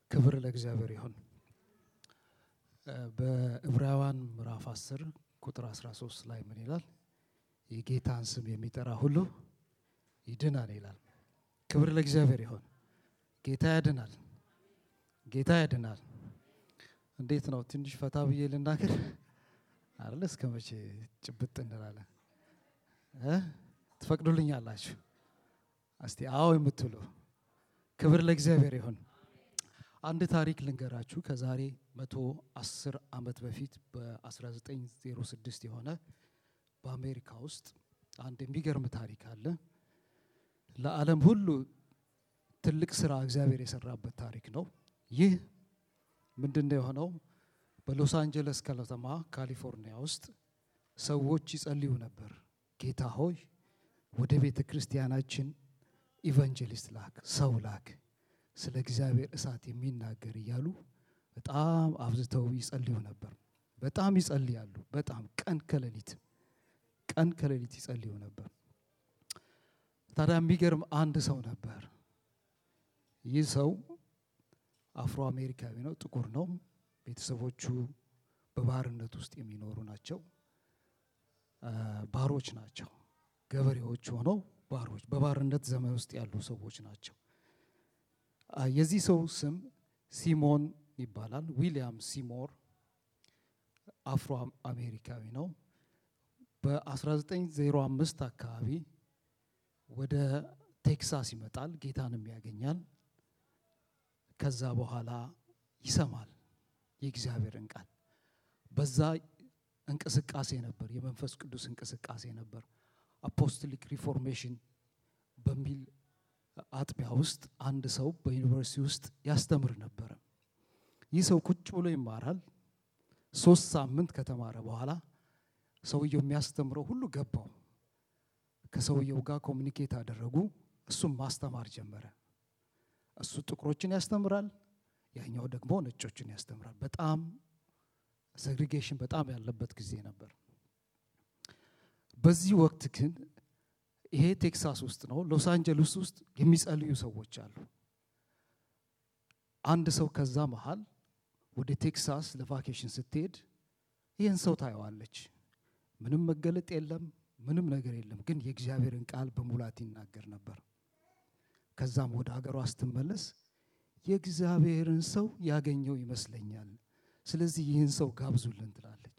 ክብር ለእግዚአብሔር ይሁን። በዕብራውያን ምዕራፍ 10 ቁጥር 13 ላይ ምን ይላል? የጌታን ስም የሚጠራ ሁሉ ይድናል ይላል። ክብር ለእግዚአብሔር ይሁን። ጌታ ያድናል። ጌታ ያድናል። እንዴት ነው? ትንሽ ፈታ ብዬ ልናገር አይደል? እስከ መቼ ጭብጥ እንላለን? ትፈቅዱልኛላችሁ? እስቲ አዎ የምትሉ ክብር ለእግዚአብሔር ይሁን። አንድ ታሪክ ልንገራችሁ። ከዛሬ 110 ዓመት በፊት በ1906 የሆነ በአሜሪካ ውስጥ አንድ የሚገርም ታሪክ አለ። ለዓለም ሁሉ ትልቅ ስራ እግዚአብሔር የሰራበት ታሪክ ነው። ይህ ምንድነው የሆነው? በሎስ አንጀለስ ከተማ ካሊፎርኒያ ውስጥ ሰዎች ይጸልዩ ነበር። ጌታ ሆይ ወደ ቤተ ክርስቲያናችን ኢቫንጀሊስት ላክ፣ ሰው ላክ፣ ስለ እግዚአብሔር እሳት የሚናገር እያሉ በጣም አብዝተው ይጸልዩ ነበር። በጣም ይጸልያሉ። በጣም ቀን ከሌሊት ይጸልዩ ነበር። ታዲያ የሚገርም አንድ ሰው ነበር። ይህ ሰው አፍሮ አሜሪካዊ ነው፣ ጥቁር ነው። ቤተሰቦቹ በባርነት ውስጥ የሚኖሩ ናቸው። ባሮች ናቸው። ገበሬዎች ሆነው ባሮች፣ በባርነት ዘመን ውስጥ ያሉ ሰዎች ናቸው። የዚህ ሰው ስም ሲሞን ይባላል። ዊሊያም ሲሞር አፍሮ አሜሪካዊ ነው። በ1905 አካባቢ ወደ ቴክሳስ ይመጣል። ጌታንም ያገኛል። ከዛ በኋላ ይሰማል የእግዚአብሔርን ቃል። በዛ እንቅስቃሴ ነበር፣ የመንፈስ ቅዱስ እንቅስቃሴ ነበር። አፖስቶሊክ ሪፎርሜሽን በሚል አጥቢያ ውስጥ አንድ ሰው በዩኒቨርሲቲ ውስጥ ያስተምር ነበር። ይህ ሰው ቁጭ ብሎ ይማራል። 3 ሳምንት ከተማረ በኋላ ሰውየው የሚያስተምረው ሁሉ ገባው። ከሰውየው ጋር ኮሙኒኬት አደረጉ። እሱም ማስተማር ጀመረ። እሱ ጥቁሮችን ያስተምራል፣ ያኛው ደግሞ ነጮችን ያስተምራል። በጣም ሴግሪጌሽን በጣም ያለበት ጊዜ ነበር። በዚህ ወቅት ግን ይሄ ቴክሳስ ውስጥ ነው፣ ሎስ አንጀለስ ውስጥ የሚጸልዩ ሰዎች አሉ። አንድ ሰው ከዛ መሃል ወደ ቴክሳስ ለቫኬሽን ስትሄድ ይህን ሰው ታየዋለች። ምንም መገለጥ የለም፣ ምንም ነገር የለም፣ ግን የእግዚአብሔርን ቃል በሙላት ይናገር ነበር። ከዛም ወደ ሀገሯ ስትመለስ የእግዚአብሔርን ሰው ያገኘው ይመስለኛል፣ ስለዚህ ይህን ሰው ጋብዙልን ትላለች።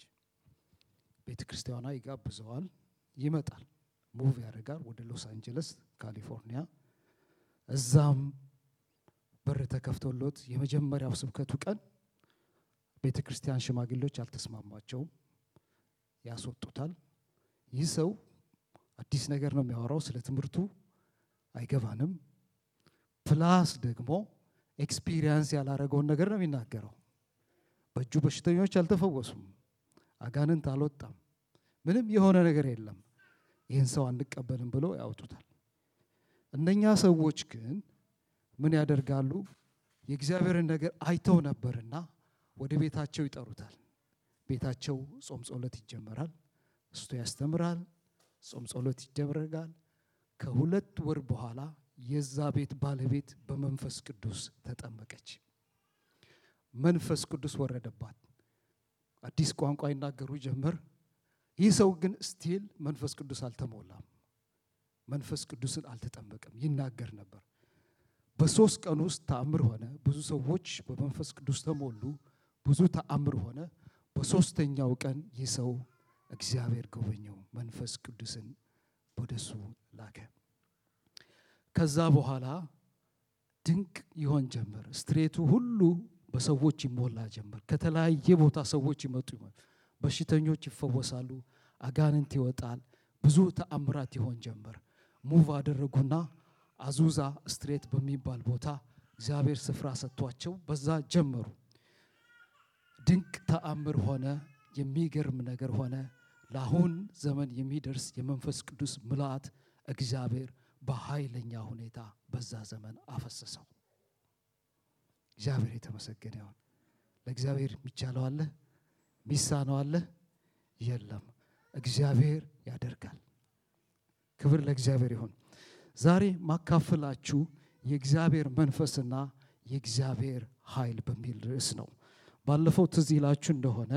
ቤተ ክርስቲያኗ ይጋብዘዋል። ይመጣል፣ ሙቭ ያደርጋል ወደ ሎስ አንጀለስ ካሊፎርኒያ። እዛም በር ተከፍቶሎት የመጀመሪያው ስብከቱ ቀን ቤተ ክርስቲያን ሽማግሌዎች አልተስማማቸውም፣ ያስወጡታል። ይህ ሰው አዲስ ነገር ነው የሚያወራው፣ ስለ ትምህርቱ አይገባንም። ፕላስ ደግሞ ኤክስፒሪየንስ ያላረገውን ነገር ነው የሚናገረው። በእጁ በሽተኞች አልተፈወሱም፣ አጋንንት አልወጣም፣ ምንም የሆነ ነገር የለም። ይህን ሰው አንቀበልም ብሎ ያወጡታል። እነኛ ሰዎች ግን ምን ያደርጋሉ? የእግዚአብሔርን ነገር አይተው ነበርና ወደ ቤታቸው ይጠሩታል። ቤታቸው ጾም ጸሎት ይጀመራል። እሱ ያስተምራል፣ ጾም ጸሎት ይደረጋል። ከ2 ወር በኋላ የዛ ቤት ባለቤት በመንፈስ ቅዱስ ተጠመቀች። መንፈስ ቅዱስ ወረደባት። አዲስ ቋንቋ ይናገሩ ጀመር። ይህ ሰው ግን ስቲል መንፈስ ቅዱስ አልተሞላም፣ መንፈስ ቅዱስን አልተጠመቀም። ይናገር ነበር። በ3 ቀን ውስጥ ተአምር ሆነ። ብዙ ሰዎች በመንፈስ ቅዱስ ተሞሉ። ብዙ ተአምር ሆነ። በ3ኛው ቀን ይህ ሰው እግዚአብሔር ጎበኘው፣ መንፈስ ቅዱስን ወደሱ ላከ። ከዛ በኋላ ድንቅ ይሆን ጀመር። ስትሬቱ ሁሉ በሰዎች ይሞላ ጀመር። ከተለያየ ቦታ ሰዎች ይመጡ፣ በሽተኞች ይፈወሳሉ፣ አጋንንት ይወጣል። ብዙ ተአምራት ይሆን ጀመር። ሙቭ አደረጉና አዙዛ ስትሬት በሚባል ቦታ እግዚአብሔር ስፍራ ሰጥቷቸው በዛ ጀመሩ። ድንቅ ተአምር ሆነ። የሚገርም ነገር ሆነ። ለአሁን ዘመን የሚደርስ የመንፈስ ቅዱስ ምልአት እግዚአብሔር በኃይለኛ ሁኔታ በዛ ዘመን አፈሰሰው። እግዚአብሔር የተመሰገነ ይሁን። ለእግዚአብሔር የሚቻለው አለ? ሚሳነው አለ? የለም። እግዚአብሔር ያደርጋል። ክብር ለእግዚአብሔር ይሁን። ዛሬ ማካፈላችሁ የእግዚአብሔር መንፈስና የእግዚአብሔር ኃይል በሚል ርዕስ ነው። ባለፈው ትዝ ይላችሁ እንደሆነ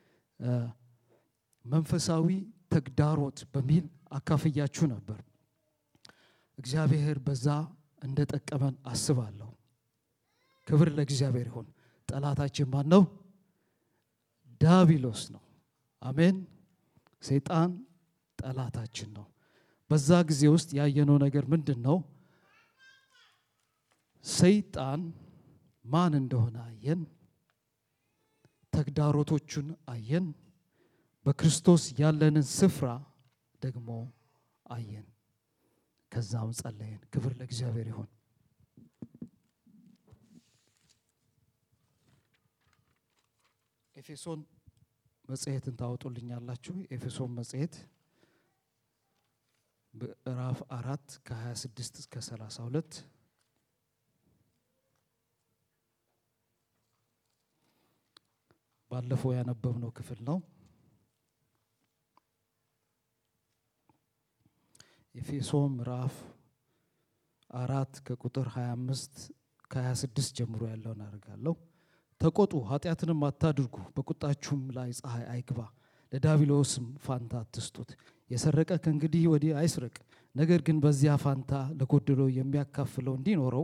መንፈሳዊ ተግዳሮት በሚል አካፍያችሁ ነበር። እግዚአብሔር በዛ እንደጠቀመን አስባለሁ። ክብር ለእግዚአብሔር ይሁን። ጠላታችን ማን ነው? ዲያብሎስ ነው። አሜን። ሰይጣን ጠላታችን ነው። በዛ ጊዜ ውስጥ ያየነው ነገር ምንድነው? ሰይጣን ማን እንደሆነ አየን። ተግዳሮቶቹን አየን። በክርስቶስ ያለንን ስፍራ ደግሞ አየን። ከዛም ጸለየን። ክብር ለእግዚአብሔር ይሁን። ኤፌሶን መጽሔትን ታወጡልኛላችሁ? ኤፌሶን መጽሔት ምዕራፍ 4 ከ26 እስከ 32 ባለፈው ያነበብነው ክፍል ነው። ኤፌሶን ምዕራፍ 4 ከቁጥር 25 ከ26 ጀምሮ ያለውን አደርጋለሁ። ተቆጡ፣ ኃጢአትንም አታድርጉ፣ በቁጣችሁም ላይ ፀሐይ አይግባ፣ ለዲያብሎስም ፋንታ አትስጡት። የሰረቀ ከእንግዲህ ወዲህ አይስረቅ፣ ነገር ግን በዚያ ፋንታ ለጎደለው የሚያካፍለው እንዲኖረው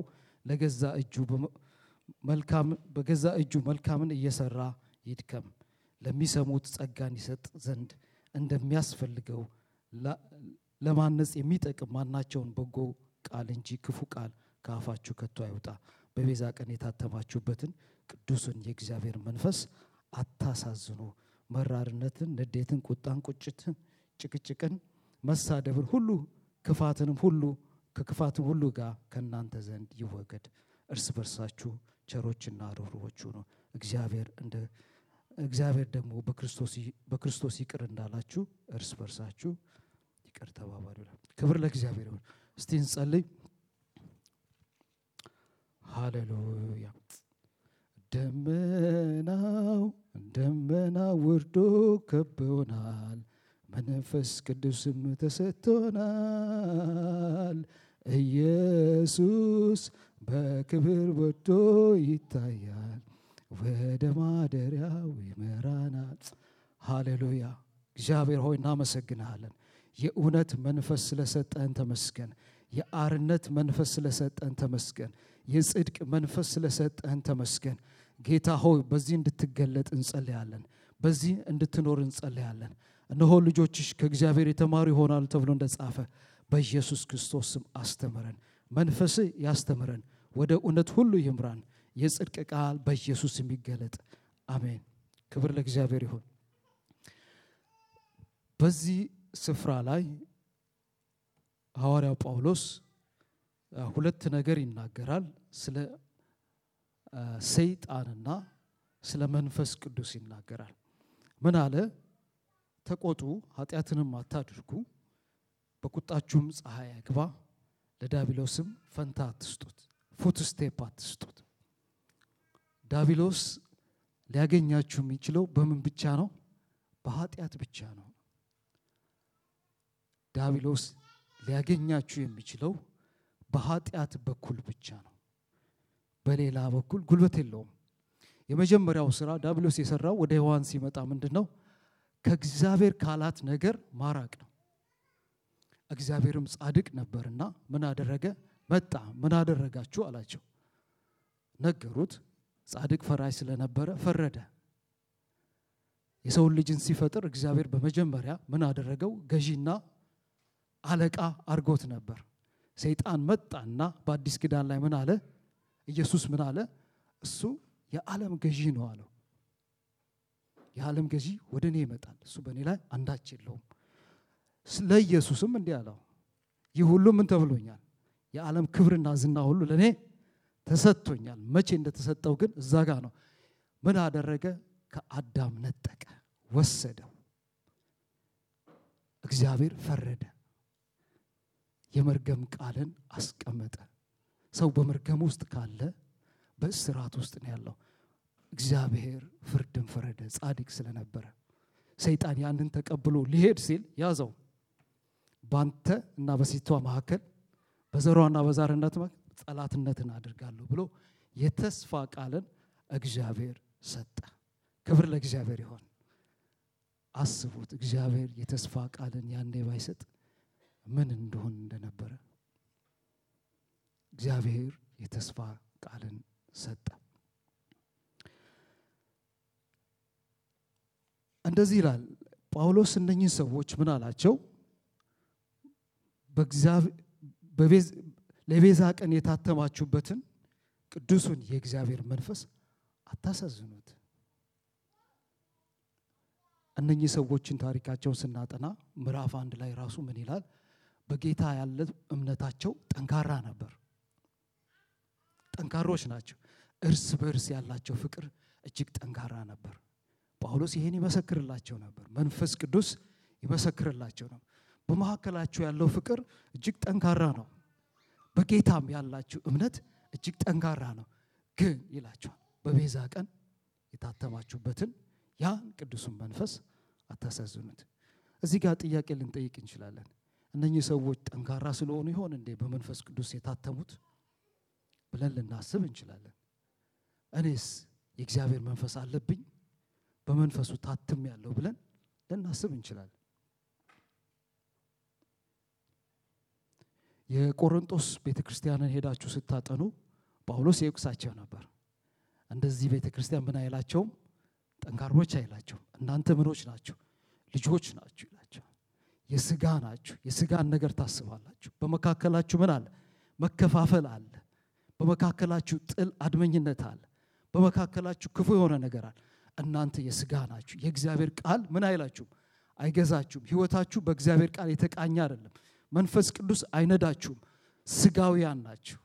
በገዛ እጁ መልካምን እየሰራ ይድከም። ለሚሰሙት ጸጋን ይሰጥ ዘንድ እንደሚያስፈልገው ለማነጽ የሚጠቅም ማናቸውን በጎ ቃል እንጂ ክፉ ቃል ከአፋችሁ ከቶ አይውጣ። በቤዛ ቀን የታተማችሁበትን ቅዱስን የእግዚአብሔር መንፈስ አታሳዝኑ። መራርነትን፣ ንዴትን፣ ቁጣን፣ ቁጭትን፣ ጭቅጭቅን፣ መሳደብን ሁሉ ክፋትንም ሁሉ ከክፋትም ሁሉ ጋር ከእናንተ ዘንድ ይወገድ። እርስ በርሳችሁ ቸሮችና ርኅሩኆች ሁኑ፣ እግዚአብሔር ደግሞ በክርስቶስ ይቅር እንዳላችሁ እርስ በርሳችሁ ይቅር ተባባሉ። ክብር ለእግዚአብሔር ይሁን። እስቲ እንጸልይ። ሃሌሉያ። ደመና ወርዶ ከቦናል፣ መንፈስ ቅዱስም ተሰጥቶናል። ኢየሱስ በክብር ወጥቶ ይታያል፣ ወደ ማደሪያው ይመራናል። ሃሌሉያ። እግዚአብሔር ሆይ እናመሰግናለን። የእውነት መንፈስ ስለሰጠን ተመስገን። የአርነት መንፈስ ስለሰጠን ተመስገን። የጽድቅ መንፈስ ስለሰጠን ተመስገን። ጌታ ሆይ በዚህ እንድትገለጥ እንጸልያለን። በዚህ እንድትኖር እንጸልያለን። እነሆ ልጆችሽ ከእግዚአብሔር የተማሩ ይሆናሉ ተብሎ እንደጻፈ በኢየሱስ ክርስቶስ ስም አስተምረን። መንፈስ ያስተምረን፣ ወደ እውነት ሁሉ ይምራን። የጽድቅ ቃል በኢየሱስ የሚገለጥ አሜን። ክብር ለእግዚአብሔር ይሁን። በዚህ ስፍራ ላይ ሐዋርያው ጳውሎስ ሁለት ነገር ይናገራል። ስለ ሰይጣንና ስለ መንፈስ ቅዱስ ይናገራል። ምን አለ? ተቆጡ፣ ኃጢአትንም አታድርጉ፣ በቁጣችሁም ፀሐይ አይግባ፣ ለዲያብሎስም ፈንታ አትስጡት፣ ፉት ስቴፕ አትስጡት። ዲያብሎስ ሊያገኛችሁ የሚችለው በምን ብቻ ነው? በኃጢአት ብቻ ነው። ዲያብሎስ ሊያገኛችሁ የሚችለው በኃጢአት በኩል ብቻ ነው። በሌላ በኩል ጉልበት የለውም። የመጀመሪያው ስራ ዲያብሎስ የሰራው ወደ ሔዋን ሲመጣ ምንድነው? ከእግዚአብሔር ካላት ነገር ማራቅ ነው። እግዚአብሔርም ጻድቅ ነበርና ምን አደረገ? መጣ። ምን አደረጋችሁ አላቸው። ነገሩት። ጻድቅ ፈራጅ ስለነበረ ፈረደ። የሰው ልጅን ሲፈጥር እግዚአብሔር በመጀመሪያ ምን አደረገው? ገዢና አለቃ አርጎት ነበር። ሰይጣን መጣና በአዲስ ኪዳን ላይ ምን አለ? ኢየሱስ ምን አለ? እሱ የዓለም ገዢ ነው አለው። የዓለም ገዢ ወደ እኔ ይመጣል፣ እሱ በእኔ ላይ አንዳች የለውም። ለኢየሱስም እንዲህ አለው፣ ይህ ሁሉ ምን ተብሎኛል? የዓለም ክብርና ዝና ሁሉ ለእኔ ተሰጥቶኛል። መቼ እንደተሰጠው ግን እዛ ጋር ነው። ምን አደረገ? ከአዳም ነጠቀ፣ ወሰደው። እግዚአብሔር ፈረደ። የመርገም ቃልን አስቀመጠ። ሰው በመርገም ውስጥ ካለ በእስራት ውስጥ ነው ያለው። እግዚአብሔር ፍርድን ፈረደ፣ ጻድቅ ስለነበረ። ሰይጣን ያንን ተቀብሎ ሊሄድ ሲል ያዘው። ባንተ እና በሴቷ መካከል በዘሯና በዛርነት ጠላትነትን አድርጋለሁ ብሎ የተስፋ ቃልን እግዚአብሔር ሰጠ። ክብር ለእግዚአብሔር ይሁን። አስቡት እግዚአብሔር የተስፋ ቃልን ያኔ ባይሰጥ ምን እንደሆነ እንደነበረ። እግዚአብሔር የተስፋ ቃልን ሰጠ። እንደዚህ ይላል ጳውሎስ እነኚህ ሰዎች ምን አላቸው? ለቤዛ ቀን የታተማችሁበትን ቅዱሱን የእግዚአብሔር መንፈስ አታሳዝኑት። እነኚህ ሰዎችን ታሪካቸውን ስናጠና ምዕራፍ 1 ላይ ራሱ ምን ይላል? በጌታ ያለ እምነታቸው ጠንካራ ነበር። ጠንካሮች ናቸው። እርስ በርስ ያላቸው ፍቅር እጅግ ጠንካራ ነበር። ጳውሎስ ይሄን ይመሰክርላቸው ነበር። መንፈስ ቅዱስ ይመሰክርላቸው ነው። በመካከላቸው ያለው ፍቅር እጅግ ጠንካራ ነው። በጌታም ያላችሁ እምነት እጅግ ጠንካራ ነው። ግን ይላቸዋል በቤዛ ቀን የታተማችሁበትን ያን ቅዱሱን መንፈስ አታሳዝኑት። እዚህ ጋር ጥያቄ ልንጠይቅ እንችላለን። እነኚህ ሰዎች ጠንካራ ስለሆኑ ይሆን እንዴ በመንፈስ ቅዱስ የታተሙት ብለን ልናስብ እንችላለን። እኔስ የእግዚአብሔር መንፈስ አለብኝ በመንፈሱ ታትም ያለው ብለን ልናስብ እንችላለን። የቆሮንቶስ ቤተክርስቲያንን ሄዳችሁ ስታጠኑ ጳውሎስ ይወቅሳቸው ነበር። እንደዚህ ቤተክርስቲያን ምን አይላቸውም? ጠንካሮች አይላቸውም። እናንተ ምኖች ናችሁ? ልጆች ናችሁ ይላቸው። የሥጋ ናችሁ። የሥጋን ነገር ታስባላችሁ። በመካከላችሁ ምን አለ? መከፋፈል አለ። በመካከላችሁ ጥል፣ አድመኝነት አለ። በመካከላችሁ ክፉ የሆነ ነገር አለ። እናንተ የሥጋ ናችሁ። የእግዚአብሔር ቃል ምን አይላችሁም? አይገዛችሁም። ሕይወታችሁ በእግዚአብሔር ቃል የተቃኘ አይደለም። መንፈስ ቅዱስ አይነዳችሁም። ሥጋውያን ናችሁ።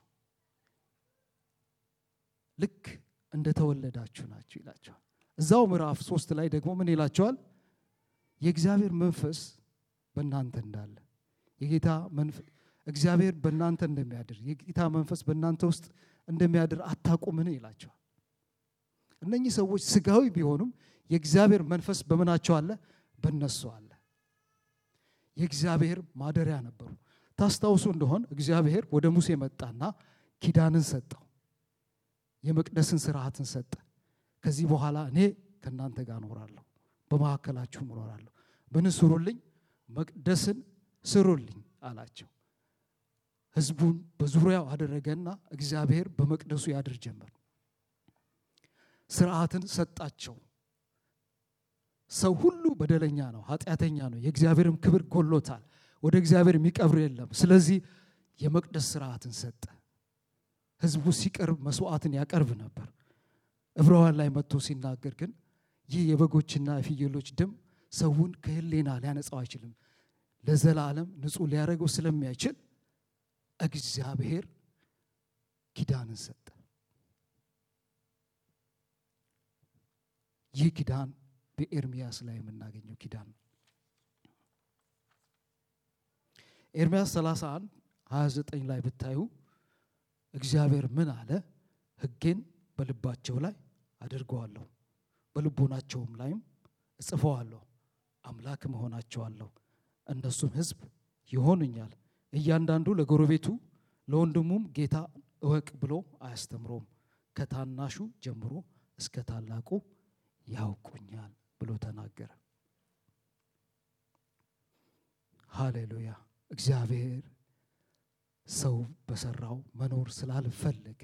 ልክ እንደተወለዳችሁ ናችሁ ይላቸዋል። እዛው ምዕራፍ 3 ላይ ደግሞ ምን ይላቸዋል? የእግዚአብሔር መንፈስ በእናንተ እንዳለ የጌታ መንፈስ እግዚአብሔር በእናንተ እንደሚያድር የጌታ መንፈስ በእናንተ ውስጥ እንደሚያድር አታውቁምን ይላቸዋል። እነኚህ ሰዎች ሥጋዊ ቢሆኑም የእግዚአብሔር መንፈስ በመናቸው አለ? በእነሱ አለ። የእግዚአብሔር ማደሪያ ነበሩ። ታስታውሱ እንደሆነ እግዚአብሔር ወደ ሙሴ መጣና ኪዳንን ሰጠው። የመቅደስን ሥርዓትን ሰጠ። ከዚህ በኋላ እኔ ከናንተ ጋር እኖራለሁ፣ በመካከላችሁ እኖራለሁ። ምን ስሩልኝ? መቅደስን ስሩልኝ አላቸው። ሕዝቡን በዙሪያው አደረገና እግዚአብሔር በመቅደሱ ያድር ጀመር። ሥርዓትን ሰጣቸው። ሰው ሁሉ በደለኛ ነው፣ ኃጢአተኛ ነው፣ የእግዚአብሔርም ክብር ጎሎታል። ወደ እግዚአብሔር የሚቀርብ የለም። ስለዚህ የመቅደስ ሥርዓትን ሰጠ። ሕዝቡ ሲቀርብ መስዋዕትን ያቀርብ ነበር። ዕብራውያን ላይ መጥቶ ሲናገር ግን ይህ የበጎችና የፍየሎች ደም ሰውን ከሕሊና ሊያነጻው አይችልም፣ ለዘላለም ንጹሕ ሊያደርገው ስለማይችል እግዚአብሔር ኪዳንን ሰጠ። ይህ ኪዳን በኤርምያስ ላይ የምናገኘው ኪዳን ነው። ኤርምያስ 31:29 ላይ ብታዩ እግዚአብሔር ምን አለ? ሕጌን በልባቸው ላይ አድርገዋለሁ፣ በልቦናቸውም ላይም እጽፈዋለሁ፣ አምላክ መሆናቸዋለሁ፣ እነሱም ሕዝብ ይሆኑኛል። እያንዳንዱ ለጎረቤቱ ለወንድሙም ጌታ እወቅ ብሎ አያስተምሮም፣ ከታናሹ ጀምሮ እስከ ታላቁ ያውቁኛል ብሎ ተናገረ። ሃሌሉያ! እግዚአብሔር ሰው በሰራው መኖር ስላልፈለገ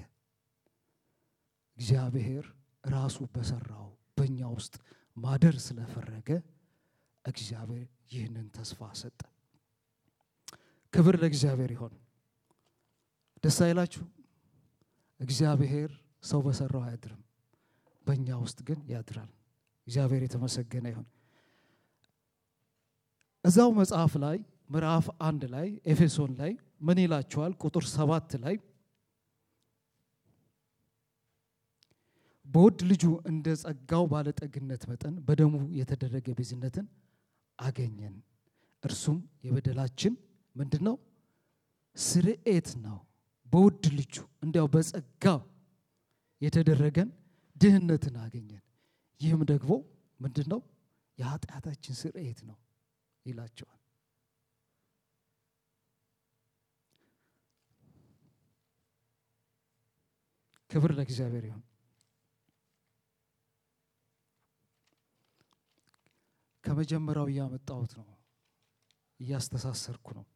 እግዚአብሔር ራሱ በሰራው በእኛ ውስጥ ማደር ስለፈረገ እግዚአብሔር ይህንን ተስፋ ሰጠ። ክብር ለእግዚአብሔር ይሁን። ደስ አይላችሁ? እግዚአብሔር ሰው በሰራው አያድርም፣ በእኛ ውስጥ ግን ያድራል። እግዚአብሔር የተመሰገነ ይሁን። እዛው መጽሐፍ ላይ ምዕራፍ 1 ላይ ኤፌሶን ላይ ምን ይላችኋል? ቁጥር 7 ላይ በውድ ልጁ እንደ ጸጋው ባለጠግነት መጠን በደሙ የተደረገ ቤዝነትን አገኘን። እርሱም የበደላችን ምንድነው? ስርየት ነው። በውድ ልጁ እንዲያው በጸጋው የተደረገን ድህነትን አገኘን። ይህም ደግሞ ምንድነው? የኃጢአታችን ስርየት ነው ይላቸዋል። ክብር ለእግዚአብሔር ይሁን። ከመጀመሪያው ያመጣሁት ነው፣ እያስተሳሰርኩ ነው።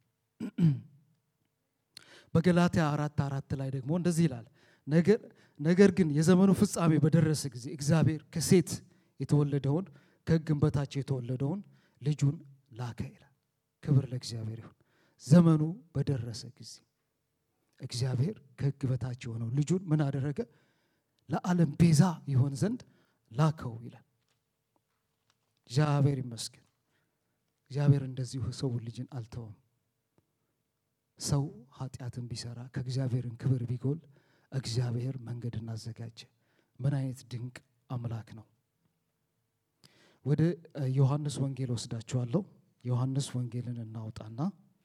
በገላትያ 4:4 ላይ ደግሞ እንደዚህ ይላል፣ ነገር ግን የዘመኑ ፍጻሜ በደረሰ ጊዜ እግዚአብሔር ከሴት የተወለደውን ከሕግም በታች የተወለደውን ልጁን ላከ ይላል። ክብር ለእግዚአብሔር ይሁን። ዘመኑ በደረሰ ጊዜ እግዚአብሔር ከሕግ በታች የሆነው ልጁን ምን አደረገ? ለዓለም ቤዛ ይሆን ዘንድ ላከው ይላል። እግዚአብሔር ይመስገን። እግዚአብሔር እንደዚሁ ሰው ልጅን አልተወም። ሰው ኃጢአትን ቢሰራ ከእግዚአብሔርን ክብር ቢጎል እግዚአብሔር መንገድን አዘጋጀ። ምን አይነት ድንቅ አምላክ ነው። ወደ ዮሐንስ ወንጌል ወስዳችኋለሁ። ዮሐንስ ወንጌልን እናውጣና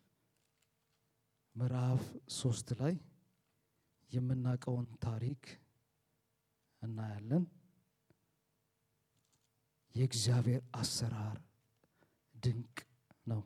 ምዕራፍ 3 ላይ የምናውቀውን ታሪክ እናያለን። የእግዚአብሔር አሰራር ድንቅ ነው።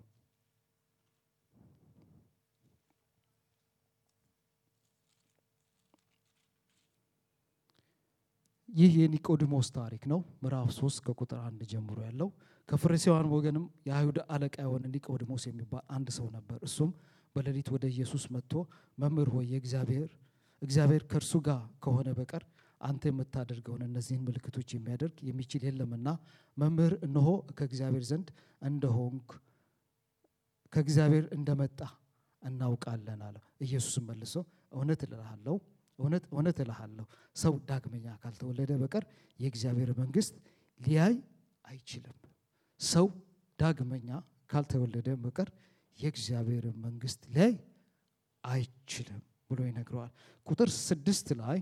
ይህ የኒቆዲሞስ ታሪክ ነው። ምዕራፍ 3 ከቁጥር 1 ጀምሮ ያለው። ከፈሪሳውያን ወገንም የአይሁድ አለቃ የሆነ ኒቆዲሞስ የሚባል አንድ ሰው ነበር። እሱም በሌሊት ወደ ኢየሱስ መጥቶ መምህር ሆይ እግዚአብሔር ከእርሱ ጋር ከሆነ በቀር አንተ የምታደርገውን እነዚህን ምልክቶች የሚያደርግ የሚችል የለምና መምህር እነሆ ከእግዚአብሔር ዘንድ እንደሆንክ ከእግዚአብሔር እንደመጣ እናውቃለን አለው። ኢየሱስም መልሶ እውነት እልሃለሁ ሰው ዳግመኛ ካልተወለደ በቀር የእግዚአብሔር መንግሥት ሊያይ አይችልም። ሰው ዳግመኛ ካልተወለደ በቀር የእግዚአብሔር መንግሥት ሊያይ አይችልም ብሎ ይነግረዋል። ቁጥር 6 ላይ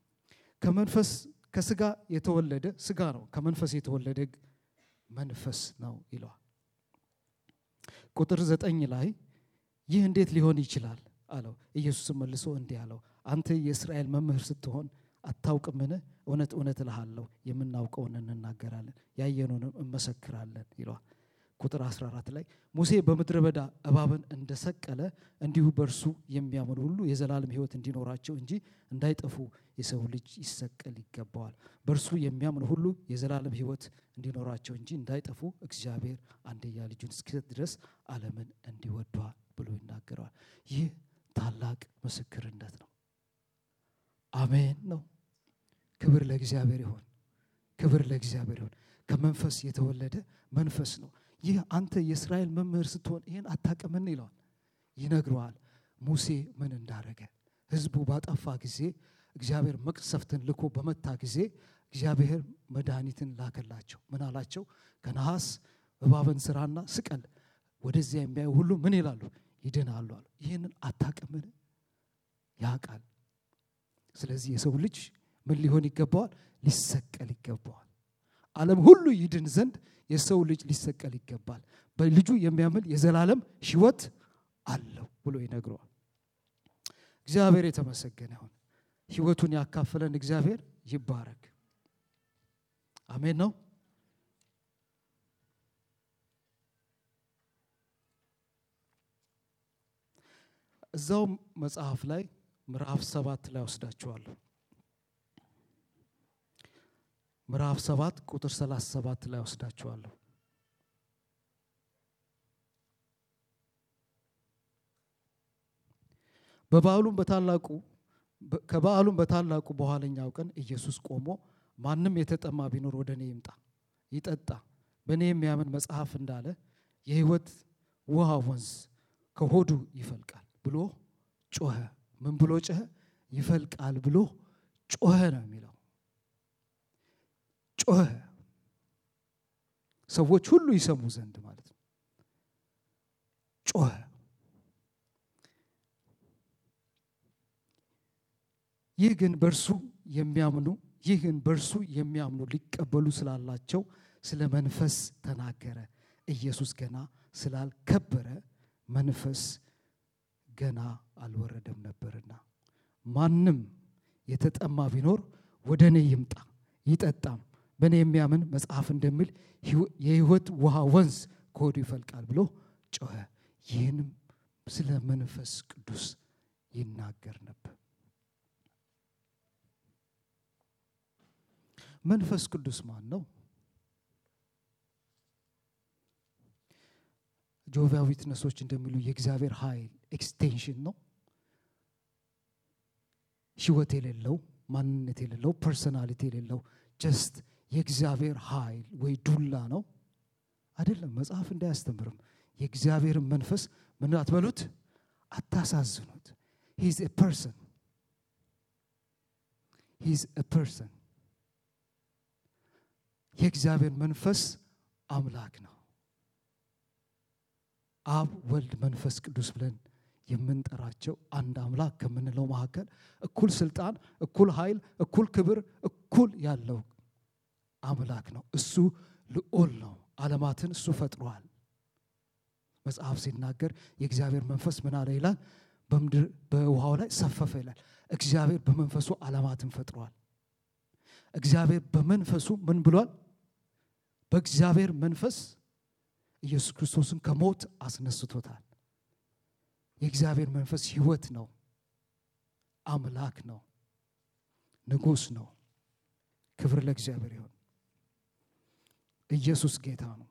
ከስጋ የተወለደ ስጋ ነው፣ ከመንፈስ የተወለደ መንፈስ ነው ይለዋል። ቁጥር 9 ላይ ይህ እንዴት ሊሆን ይችላል አለው። ኢየሱስም መልሶ እንዲህ አለው፣ አንተ የእስራኤል መምህር ስትሆን አታውቅምን? እውነት እልሃለሁ የምናውቀውን እንናገራለን ያየነውንም እንመሰክራለን ይለዋል። ቁጥር 14 ላይ ሙሴ በምድረ በዳ እባብን እንደሰቀለ እንዲሁ በእርሱ የሚያምኑ ሁሉ የዘላለም ሕይወት እንዲኖራቸው እንጂ እንዳይጠፉ የሰው ልጅ ይሰቀል ይገባዋል። በእርሱ የሚያምኑ ሁሉ የዘላለም ሕይወት እንዲኖራቸው እንጂ እንዳይጠፉ እግዚአብሔር አንድያ ልጁን እስኪሰጥ ድረስ ዓለምን እንዲወዷል ብሎ ይናገረዋል። ይህ ታላቅ ምስክርነት ነው። አሜን ነው። ክብር ለእግዚአብሔር ይሁን። ክብር ለእግዚአብሔር ይሁን። ከመንፈስ የተወለደ መንፈስ ነው። ይህ አንተ የእስራኤል መምህር ስትሆን ይህን አታውቅምን ይለዋል። ይነግረዋል ሙሴ ምን እንዳረገ። ህዝቡ ባጠፋ ጊዜ እግዚአብሔር መቅሰፍትን ልኮ በመታ ጊዜ እግዚአብሔር መድኃኒትን ላከላቸው። ምን አላቸው? ከነሐስ እባብን ስራና ስቀል፣ ወደዚያ የሚያዩ ሁሉ ምን ይላሉ? ይድናሉ አሉ። ይህንን አታውቅምን? ያውቃል። ስለዚህ የሰው ልጅ ምን ሊሆን ይገባዋል? ሊሰቀል ይገባዋል። ዓለም ሁሉ ይድን ዘንድ የሰው ልጅ ሊሰቀል ይገባል። በልጁ የሚያምን የዘላለም ሕይወት አለው ብሎ ይነግረዋል። እግዚአብሔር የተመሰገነ ይሁን። ሕይወቱን ያካፈለን እግዚአብሔር ይባረክ። አሜን ነው። እዛው መጽሐፍ ላይ ምዕራፍ 7 ላይ ወስዳችኋለሁ። ምዕራፍ 7 ቁጥር 37 ላይ ወስዳችኋለሁ። ከበዓሉም በታላቁ በኋለኛው ቀን ኢየሱስ ቆሞ ማንም የተጠማ ቢኖር ወደ እኔ ይምጣ ይጠጣ፣ በእኔ የሚያምን መጽሐፍ እንዳለ የሕይወት ውሃ ወንዝ ከሆዱ ይፈልቃል ብሎ ጮኸ። ምን ብሎ ጮኸ? ይፈልቃል ብሎ ጮኸ ነው የሚለው። ጮኸ፣ ሰዎች ሁሉ ይሰሙ ዘንድ ማለት ነው። ጮኸ። ይህ ግን በእርሱ የሚያምኑ ሊቀበሉ ስላላቸው ስለ መንፈስ ተናገረ። ኢየሱስ ገና ስላልከበረ መንፈስ ገና አልወረደም ነበርና። ማንም የተጠማ ቢኖር ወደ እኔ ይምጣ ይጠጣም፣ በእኔ የሚያምን መጽሐፍ እንደሚል የሕይወት ውሃ ወንዝ ከሆዱ ይፈልቃል ብሎ ጮኸ። ይህንም ስለ መንፈስ ቅዱስ ይናገር ነበር። መንፈስ ቅዱስ ማን ነው? ጆቫ ዊትነሶች እንደሚሉ የእግዚአብሔር ኃይል ኤክስቴንሽን ነው። ህይወት የሌለው ማንነት የሌለው ፐርሰናሊቲ የሌለው ጀስት የእግዚአብሔር ኃይል ወይ ዱላ ነው አይደለም። መጽሐፍ እንዳያስተምርም የእግዚአብሔር መንፈስ ምን አትበሉት፣ አታሳዝኑት። he is a person. he is a person. የእግዚአብሔር መንፈስ አምላክ ነው። አብ ወልድ መንፈስ ቅዱስ ብለን የምንጠራቸው አንድ አምላክ ከምንለው መካከል እኩል ስልጣን፣ እኩል ኃይል፣ እኩል ክብር፣ እኩል ያለው አምላክ ነው። እሱ ልዑል ነው። ዓለማትን እሱ ፈጥሯል። መጽሐፍ ሲናገር የእግዚአብሔር መንፈስ ምን አለ ይላል? በምድር በውሃው ላይ ሰፈፈ ይላል። እግዚአብሔር በመንፈሱ ዓለማትን ፈጥሯል። እግዚአብሔር በመንፈሱ ምን ብሏል? በእግዚአብሔር መንፈስ ኢየሱስ ክርስቶስን ከሞት አስነስቶታል። የእግዚአብሔር መንፈስ ህይወት ነው፣ አምላክ ነው፣ ንጉስ ነው። ክብር ለእግዚአብሔር ይሁን። ኢየሱስ ጌታ ነው።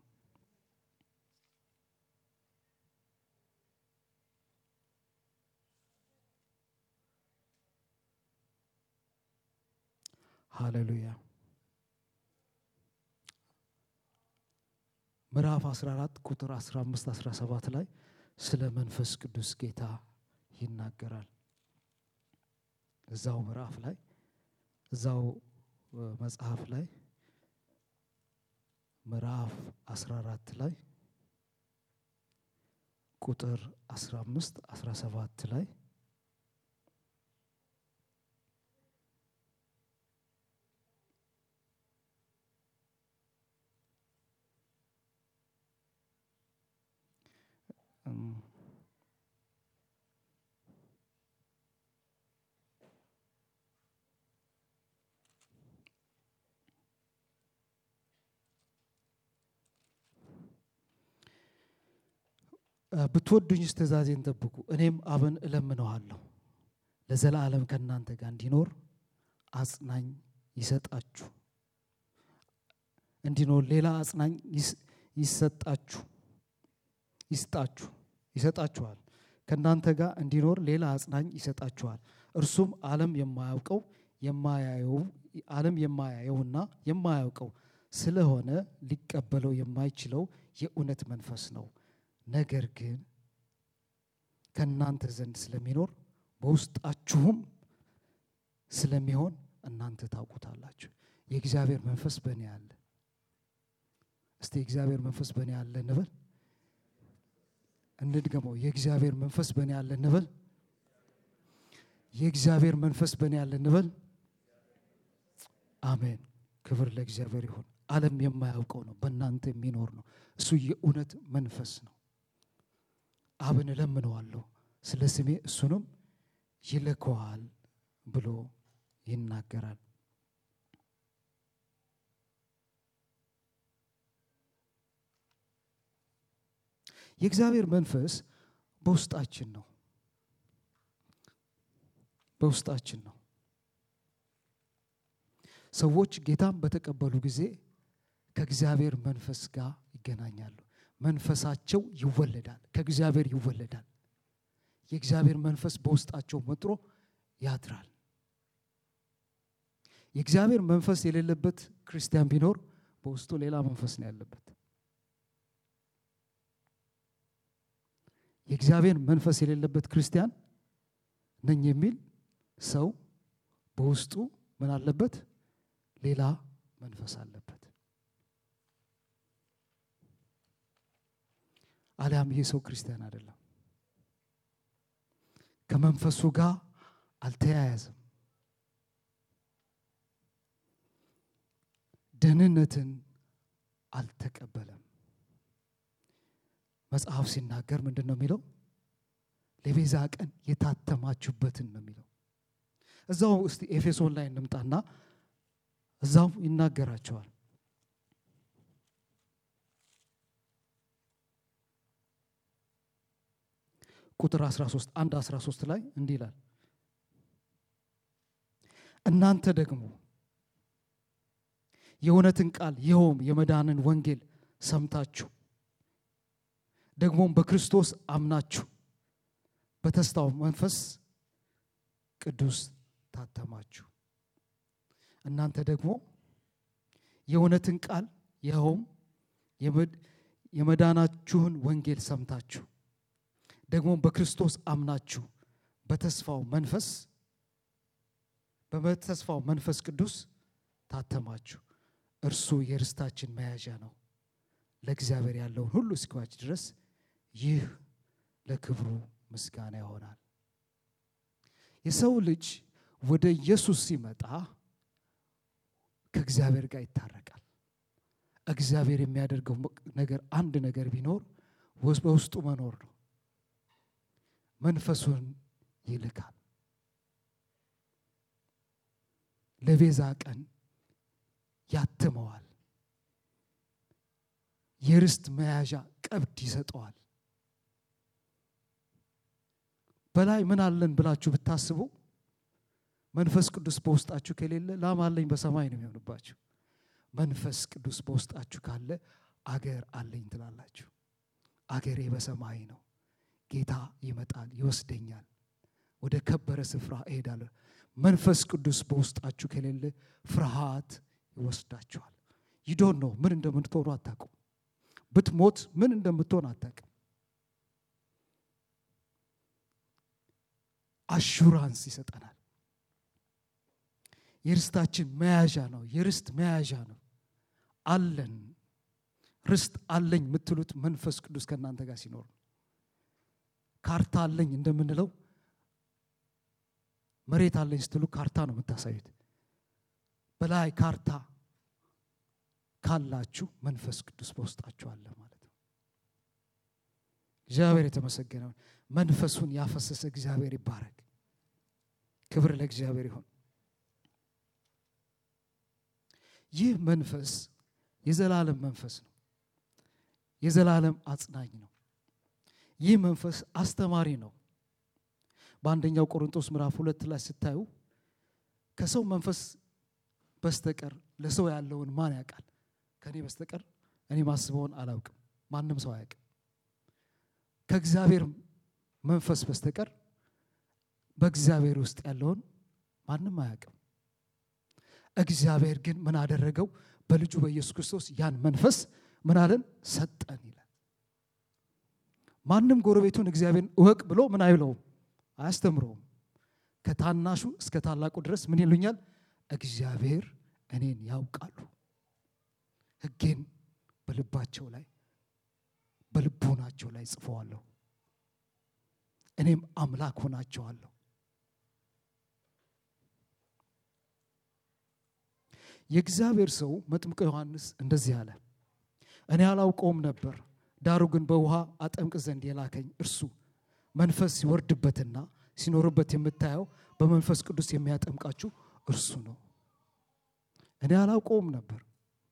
ሃሌሉያ። ምዕራፍ 14 ቁጥር 15 17 ላይ ስለ መንፈስ ቅዱስ ጌታ ይናገራል። እዛው ምዕራፍ ላይ እዛው መጽሐፍ ላይ ምዕራፍ 14 ላይ ቁጥር 15 17 ላይ ብትወዱኝስ ትእዛዜን ጠብቁ፣ እኔም አብን እለምነዋለሁ ለዘላለም ከእናንተ ጋር እንዲኖር አጽናኝ እንዲኖር ሌላ አጽናኝ ይሰጣችኋል። ከእናንተ ጋር እንዲኖር ሌላ አጽናኝ ይሰጣችኋል። እርሱም ዓለም የማያየውና የማያውቀው ስለሆነ ሊቀበለው የማይችለው የእውነት መንፈስ ነው። ነገር ግን ከእናንተ ዘንድ ስለሚኖር በውስጣችሁም ስለሚሆን እናንተ ታውቁታላችሁ። የእግዚአብሔር መንፈስ በእኔ አለ። እስቲ የእግዚአብሔር መንፈስ በእኔ አለ እንበል። እንድገመው። የእግዚአብሔር መንፈስ በእኔ አለ እንበል። የእግዚአብሔር መንፈስ በእኔ አለ እንበል። አሜን። ክብር ለእግዚአብሔር ይሁን። ዓለም የማያውቀው ነው፣ በእናንተ የሚኖር ነው። እሱ የእውነት መንፈስ ነው። አብን እለምነዋለሁ ስለ ስሜ እሱንም ይልከዋል ብሎ ይናገራል። የእግዚአብሔር መንፈስ በውስጣችን ነው። ሰዎች ጌታን በተቀበሉ ጊዜ ከእግዚአብሔር መንፈስ ጋር ይገናኛሉ። መንፈሳቸው ይወለዳል፣ ከእግዚአብሔር ይወለዳል። የእግዚአብሔር መንፈስ በውስጣቸው መጥሮ ያድራል። የእግዚአብሔር መንፈስ የሌለበት ክርስቲያን ቢኖር በውስጡ ሌላ መንፈስ ነው ያለበት። የእግዚአብሔር መንፈስ የሌለበት ክርስቲያን ነኝ የሚል ሰው በውስጡ ምን አለበት? ሌላ መንፈስ አለበት። አሊያም ይሄ ሰው ክርስቲያን አይደለም፣ ከመንፈሱ ጋር አልተያያዘም፣ ደህንነትን አልተቀበለም። መጽሐፍ ሲናገር ምንድነው የሚለው? ለቤዛ ቀን የታተማችሁበትን ነው የሚለው። እዛው እስቲ ኤፌሶን ላይ እንምጣና እዛው ይናገራቸዋል። ቁጥር 13 ላይ እንዲህ ይላል፣ እናንተ ደግሞ የእውነትን ቃል ይኸውም የመዳንን ወንጌል ሰምታችሁ ደግሞም በክርስቶስ አምናችሁ በተስፋው መንፈስ ቅዱስ ታተማችሁ። እናንተ ደግሞ የእውነትን ቃል ይኸውም የመዳናችሁን ወንጌል ሰምታችሁ ደግሞም በክርስቶስ አምናችሁ በተስፋው መንፈስ ቅዱስ ታተማችሁ። እርሱ የርስታችን መያዣ ነው፣ ለእግዚአብሔር ያለውን ሁሉ እስኪዋጅ ድረስ። ይህ ለክብሩ ምስጋና ይሆናል። የሰው ልጅ ወደ ኢየሱስ ሲመጣ ከእግዚአብሔር ጋር ይታረቃል። እግዚአብሔር የሚያደርገው ነገር አንድ ነገር ቢኖር በውስጡ መኖር ነው። መንፈሱን ይልካል። ለቤዛ ቀን ያትመዋል። የርስት መያዣ ቀብድ ይሰጠዋል። በላይ ምን አለን ብላችሁ ብታስቡ መንፈስ ቅዱስ በውስጣችሁ ከሌለ ላም አለኝ በሰማይ ነው የሚሆንባችሁ። መንፈስ ቅዱስ በውስጣችሁ ካለ አገር አለኝ ትላላችሁ። አገሬ በሰማይ ነው። ጌታ ይመጣል፣ ይወስደኛል፣ ወደ ከበረ ስፍራ እሄዳለሁ። መንፈስ ቅዱስ በውስጣችሁ ከሌለ ፍርሃት ይወስዳችኋል። ይዶን ነው ምን እንደምትሆኑ አታውቁም። ብትሞት ምን እንደምትሆን አታውቅም። አሹራንስ ይሰጠናል። የርስታችን መያዣ ነው። የርስት መያዣ ነው። አለን ርስት አለኝ የምትሉት መንፈስ ቅዱስ ከእናንተ ጋር ሲኖር ነው። ካርታ አለኝ እንደምንለው መሬት አለኝ ስትሉ ካርታ ነው የምታሳዩት። በላይ ካርታ ካላችሁ መንፈስ ቅዱስ በውስጣችሁ አለ ማለት ነው። እግዚአብሔር የተመሰገነ ይሁን። መንፈሱን ያፈሰሰ እግዚአብሔር ይባረክ። ክብር ለእግዚአብሔር ይሁን። ይህ መንፈስ የዘላለም መንፈስ ነው። የዘላለም አጽናኝ ነው። ይህ መንፈስ አስተማሪ ነው። በአንደኛው ቆሮንቶስ ምዕራፍ 2 ላይ ስታዩ ከሰው መንፈስ በስተቀር ለሰው ያለውን ማን ያውቃል? ከኔ በስተቀር እኔ ማስበውን አላውቅም። ማንም ሰው አያውቅም። ከእግዚአብሔር መንፈስ በስተቀር በእግዚአብሔር ውስጥ ያለውን ማንም አያውቅም። እግዚአብሔር ግን ምን አደረገው? በልጁ በኢየሱስ ክርስቶስ ያን መንፈስ ምን አለን? ሰጠን ይላል። ማንም ጎረቤቱን እግዚአብሔርን እወቅ ብሎ ምን አይለውም፣ አያስተምረውም። ከታናሹ እስከ ታላቁ ድረስ ምን ይሉኛል? እግዚአብሔር እኔን ያውቃሉ፣ ሕጌን በልባቸው ላይ በልቦናቸው ላይ ጽፈዋለሁ፣ እኔም አምላክ ሆናቸዋለሁ። የእግዚአብሔር ሰው መጥምቁ ዮሐንስ እንደዚህ አለ፣ እኔ አላውቀውም ነበር፣ ዳሩ ግን በውሃ አጠምቅ ዘንድ የላከኝ እርሱ መንፈስ ሲወርድበትና ሲኖርበት የምታየው በመንፈስ ቅዱስ የሚያጠምቃችሁ እርሱ ነው። እኔ አላውቀውም ነበር፣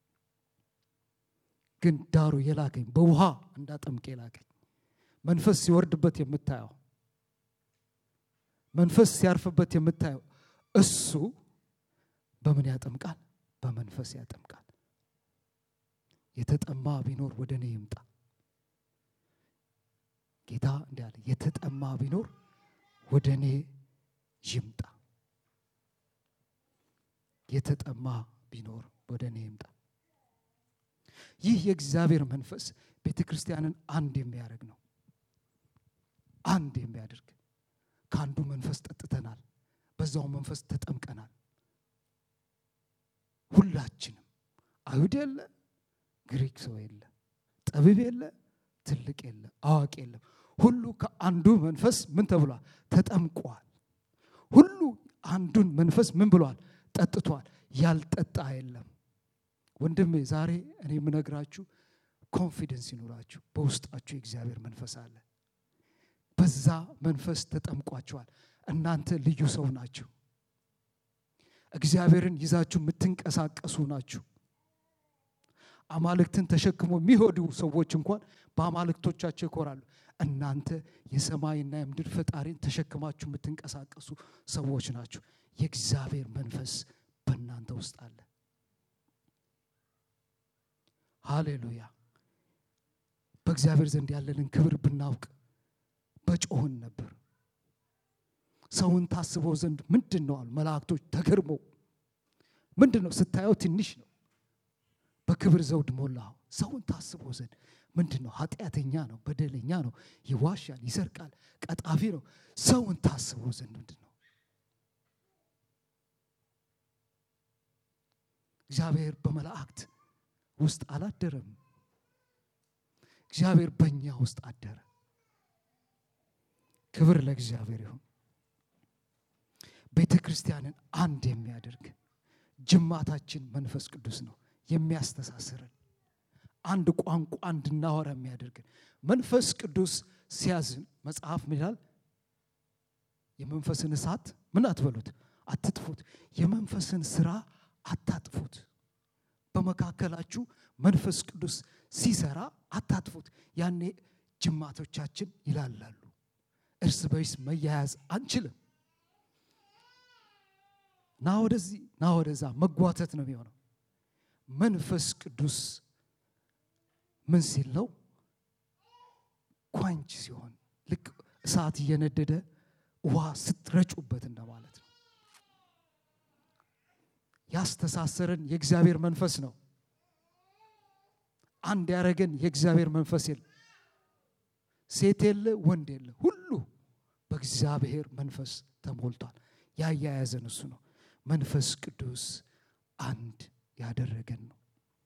ግን ዳሩ የላከኝ በውሃ እንዳጠምቅ የላከኝ መንፈስ ሲወርድበት የምታየው መንፈስ ሲያርፍበት የምታየው እሱ በምን ያጠምቃል? በመንፈስ ያጠምቃል። የተጠማ ቢኖር ወደ እኔ ይምጣ። ጌታ እንዲህ አለ፣ የተጠማ ቢኖር ወደ እኔ ይምጣ። የተጠማ ቢኖር ወደ እኔ ይምጣ። ይህ የእግዚአብሔር መንፈስ ቤተክርስቲያንን አንድ የሚያደርግ ነው። አንድ የሚያደርግ ከአንዱ መንፈስ ጠጥተናል፣ በዛው መንፈስ ተጠምቀናል። ሁላችንም አይሁድ የለ፣ ግሪክ ሰው የለ፣ ጠቢብ የለ፣ ትልቅ የለ፣ አዋቂ የለም። ሁሉ ከአንዱ መንፈስ ምን ተብሏል? ተጠምቋል። ሁሉ አንዱን መንፈስ ምን ብሏል? ጠጥቷል። ያልጠጣ የለም። ወንድሜ ዛሬ እኔ የምነግራችሁ ኮንፊደንስ ይኑራችሁ፣ በውስጣችሁ የእግዚአብሔር መንፈስ አለ። በዛ መንፈስ ተጠምቋችኋል። እናንተ ልዩ ሰው ናችሁ። እግዚአብሔርን ይዛችሁ የምትንቀሳቀሱ ናችሁ። አማልክትን ተሸክሞ የሚሄዱ ሰዎች እንኳን በአማልክቶቻቸው ይኮራሉ። እናንተ የሰማይና የምድር ፈጣሪን ተሸክማችሁ የምትንቀሳቀሱ ሰዎች ናችሁ። የእግዚአብሔር መንፈስ በእናንተ ውስጥ አለ። ሃሌሉያ። በእግዚአብሔር ዘንድ ያለንን ክብር ብናውቅ በጮህን ነበር። ሰውን ታስበው ዘንድ ምንድነው አሉ መላእክቶች ተገርመው። ምንድነው ስታየው ትንሽ ነው፣ በክብር ዘውድ ሞላው። ሰውን ታስበው ዘንድ ምንድነው? ኃጢአተኛ ነው፣ በደለኛ ነው፣ ይዋሻል፣ ይሰርቃል፣ ቀጣፊ ነው። ሰውን ታስበው ዘንድ ምንድነው? እግዚአብሔር በመላእክት ውስጥ አላደረም። እግዚአብሔር በእኛ ውስጥ አደረ። ክብር ለእግዚአብሔር ይሁን። ቤተ ክርስቲያንን አንድ የሚያደርግ ጅማታችን መንፈስ ቅዱስ ነው የሚያስተሳስረን። አንድ ቋንቋ እንድናወራ የሚያደርገን መንፈስ ቅዱስ ሲያዝን መጽሐፍ ምን ይላል? የመንፈስን እሳት ምን አትበሉት? አትጥፉት። የመንፈስን ስራ አታጥፉት። በመካከላችሁ መንፈስ ቅዱስ ሲሰራ አታጥፉት። ያኔ ጅማቶቻችን ይላላሉ። እርስ በርስ መያያዝ አንችልም። ና ወደዚህ ና ወደዛ መጓተት ነው የሚሆነው። መንፈስ ቅዱስ ምን ሲል ነው? ኳንች ሲሆን ልክ እሳት እየነደደ ውሃ ስትረጩበት እንደማለት ነው። ያስተሳሰረን የእግዚአብሔር መንፈስ ነው። አንድ ያረገን የእግዚአብሔር መንፈስ የለ። ሴት የለ ወንድ የለ፣ ሁሉ በእግዚአብሔር መንፈስ ተሞልቷል። ያያያዘን እሱ ነው። መንፈስ ቅዱስ አንድ ያደረገን ነው።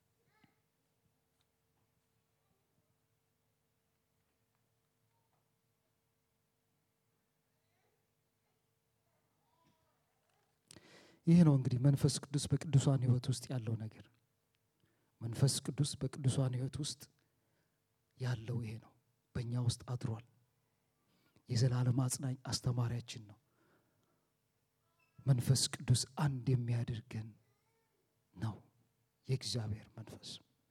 ይሄ ነው እንግዲህ መንፈስ ቅዱስ በቅዱሳን ሕይወት ውስጥ ያለው ነገር። መንፈስ ቅዱስ በቅዱሳን ሕይወት ውስጥ ያለው ይሄ ነው። በእኛ ውስጥ አድሯል። የዘላለም አጽናኝ አስተማሪያችን ነው። መንፈስ ቅዱስ አንድ የሚያደርገን ነው የእግዚአብሔር መንፈስ።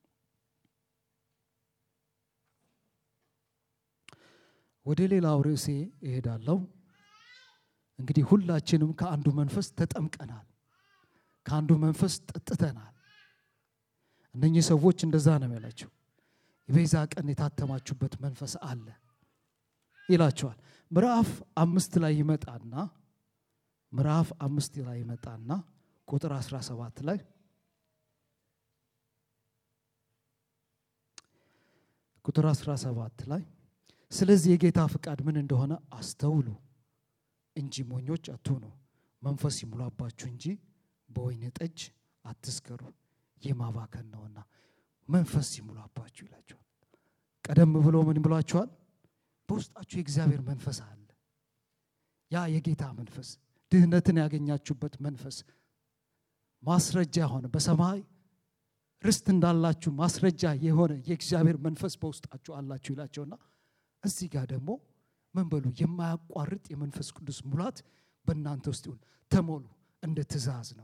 ወደ ሌላው ርዕሴ እሄዳለሁ። እንግዲህ ሁላችንም ከአንዱ መንፈስ ተጠምቀናል፣ ከአንዱ መንፈስ ጠጥተናል። እነኚህ ሰዎች እንደዛ ነው ያላቸው። የቤዛ ቀን የታተማችሁበት መንፈስ አለ ይላቸዋል። ምዕራፍ 5 ላይ ይመጣና ቁጥር 17 ላይ ስለዚህ የጌታ ፍቃድ ምን እንደሆነ አስተውሉ እንጂ ሞኞች አትሁኑ፣ መንፈስ ይሙላባችሁ እንጂ በወይን ጠጅ አትስከሩ፣ የማባከን ነውና መንፈስ ይሙላባችሁ ይላቸዋል። ቀደም ብሎ ምን ብሏቸዋል? በውስጣችሁ የእግዚአብሔር መንፈስ አለ። ያ የጌታ መንፈስ ድህነትን ያገኛችሁበት መንፈስ ማስረጃ ሆነ በሰማይ ርስት እንዳላችሁ ማስረጃ የሆነ የእግዚአብሔር መንፈስ በውስጣችሁ አላችሁ ይላቸውና እዚህ ጋር ደግሞ ምን በሉ? የማያቋርጥ የመንፈስ ቅዱስ ሙላት በእናንተ ውስጥ ይሁን፣ ተሞሉ። እንደ ትእዛዝ ነው።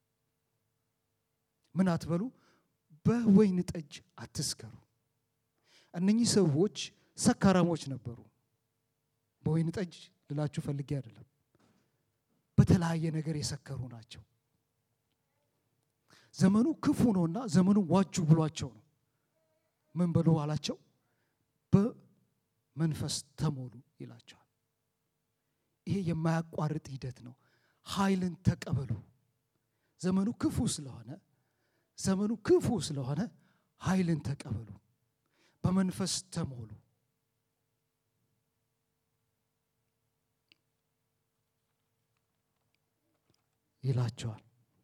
ምን አትበሉ? በወይን ጠጅ አትስከሩ። እነኚህ ሰዎች ሰካራሞች ነበሩ። በወይን ጠጅ ልላችሁ ፈልጌ አይደለም፣ በተለያየ ነገር የሰከሩ ናቸው። ዘመኑ ክፉ ነውና ዘመኑ ዋጁ ብሏቸው ነው። ምን በሉ አላቸው? በመንፈስ ተሞሉ ይላቸዋል። ይሄ የማያቋርጥ ሂደት ነው። ኃይልን ተቀበሉ። ዘመኑ ክፉ ስለሆነ ኃይልን ተቀበሉ፣ በመንፈስ ተሞሉ ይላቸዋል።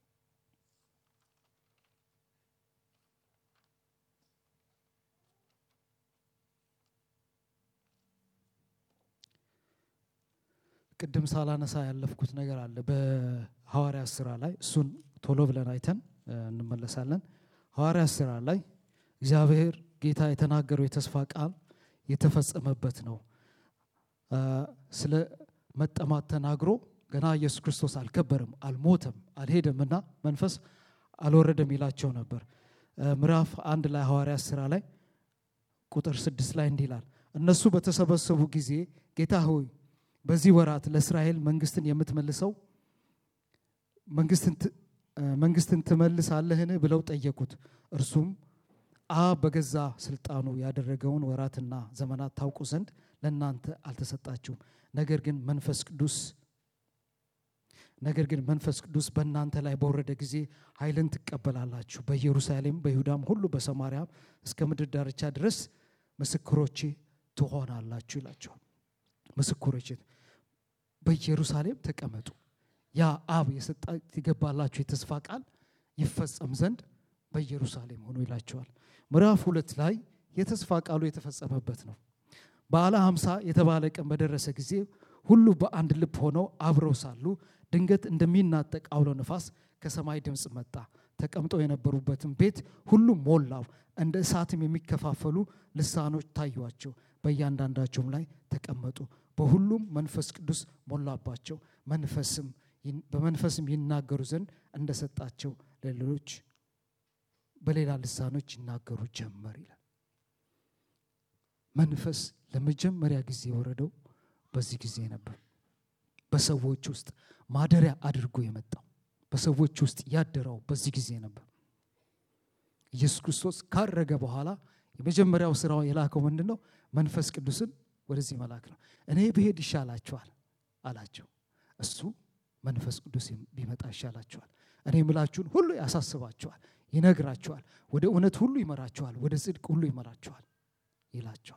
ቅድም ሳላነሳ ያለፍኩት ነገር አለ በሐዋርያት ሥራ ላይ። እሱን ቶሎ ብለን አይተን እንመለሳለን። ሐዋርያት ሥራ ላይ እግዚአብሔር ጌታ የተናገረው የተስፋ ቃል የተፈጸመበት ነው። ስለ መጠማት ተናግሮ ገና ኢየሱስ ክርስቶስ አልከበረም፣ አልሞተም፣ አልሄደምና መንፈስ አልወረደም ይላቸው ነበር። ምዕራፍ 1 ላይ ሐዋርያት ሥራ ላይ ቁጥር 6 ላይ እንዲህ ይላል፣ እነሱ በተሰበሰቡ ጊዜ ጌታ ሆይ በዚህ ወራት ለእስራኤል መንግስትን የምትመልሰው መንግስትን ትመልሳለህን ብለው ጠየቁት። እርሱም አብ በገዛ ስልጣኑ ያደረገውን ወራትና ዘመናት ታውቁ ዘንድ ለእናንተ አልተሰጣችሁም። ነገር ግን መንፈስ ቅዱስ በእናንተ ላይ በወረደ ጊዜ ኃይልን ትቀበላላችሁ። በኢየሩሳሌም በይሁዳም ሁሉ በሰማርያም እስከ ምድር ዳርቻ ድረስ ምስክሮቼ ትሆናላችሁ ይላቸዋል። ምስክሮቼ በኢየሩሳሌም ተቀመጡ። ያ አብ የገባላችሁ የተስፋ ቃል ይፈጸም ዘንድ በኢየሩሳሌም ሆኖ ይላቸዋል። ምዕራፍ 2 ላይ የተስፋ ቃሉ የተፈጸመበት ነው። በዓለ ሃምሳ የተባለ ቀን በደረሰ ጊዜ ሁሉ በአንድ ልብ ሆነው አብረው ሳሉ ድንገት እንደሚናጠቅ አውሎ ነፋስ ከሰማይ ድምፅ መጣ። ተቀምጠው የነበሩበትን ቤት ሁሉ ሞላው። እንደ እሳትም የሚከፋፈሉ ልሳኖች ታዩአቸው፣ በእያንዳንዳቸውም ላይ ተቀመጡ። በሁሉም መንፈስ ቅዱስ ሞላባቸው፣ በመንፈስም ይናገሩ ዘንድ እንደሰጣቸው ለሌሎች በሌላ ልሳኖች ይናገሩ ጀመር ይላል። መንፈስ ለመጀመሪያ ጊዜ የወረደው በዚህ ጊዜ ነበር። በሰዎች ውስጥ ማደሪያ አድርጎ የመጣው በሰዎች ውስጥ ያደረው በዚህ ጊዜ ነበር። ኢየሱስ ክርስቶስ ካረገ በኋላ የመጀመሪያው ስራው የላከው ምንድነው? መንፈስ ቅዱስን ወደዚህ መላክ ነው። እኔ ብሄድ ይሻላችኋል አላቸው። እሱ መንፈስ ቅዱስ ቢመጣ ይሻላችኋል፣ እኔ የምላችሁን ሁሉ ያሳስባችኋል፣ ይነግራችኋል፣ ወደ እውነት ሁሉ ይመራችኋል፣ ወደ ጽድቅ ሁሉ ይመራችኋል ይላችኋል።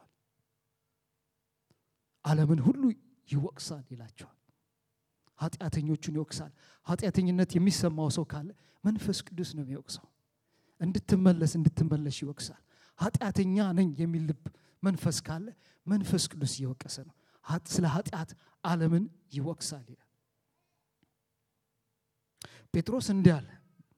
ዓለምን ሁሉ ይወቅሳል ይላችኋል። ኃጢአተኞቹን ይወቅሳል። ኃጢአተኝነት የሚሰማው ሰው ካለ መንፈስ ቅዱስ ነው የሚወቅሰው። እንድትመለሽ ይወቅሳል። ኃጢአተኛ ነኝ የሚል ልብ መንፈስ ካለ መንፈስ ቅዱስ እየወቀሰ ነው። ስለ ኃጢአት ዓለምን ይወቅሳል ይላል። ጴጥሮስ እንዲህ አለ፣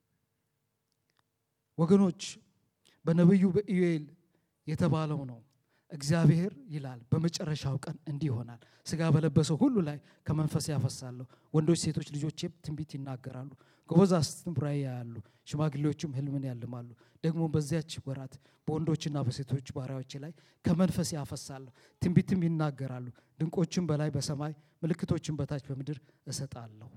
ወገኖች በነብዩ በኢዩኤል የተባለው ነው። እግዚአብሔር ይላል በመጨረሻው ቀን እንዲህ ይሆናል፣ ሥጋ በለበሰው ሁሉ ላይ ከመንፈስ ያፈሳለሁ። ወንዶች ሴቶች ልጆችም ትንቢት ይናገራሉ፣ ጎበዛዝትም ራእይ ያያሉ፣ ሽማግሌዎችም ህልምን ያልማሉ። ደግሞ በዚያች ወራት በወንዶችና በሴቶች ባሪያዎች ላይ ከመንፈስ ያፈሳለሁ፣ ትንቢትም ይናገራሉ። ድንቆችም በላይ በሰማይ ምልክቶችም በታች በምድር እሰጣለሁ።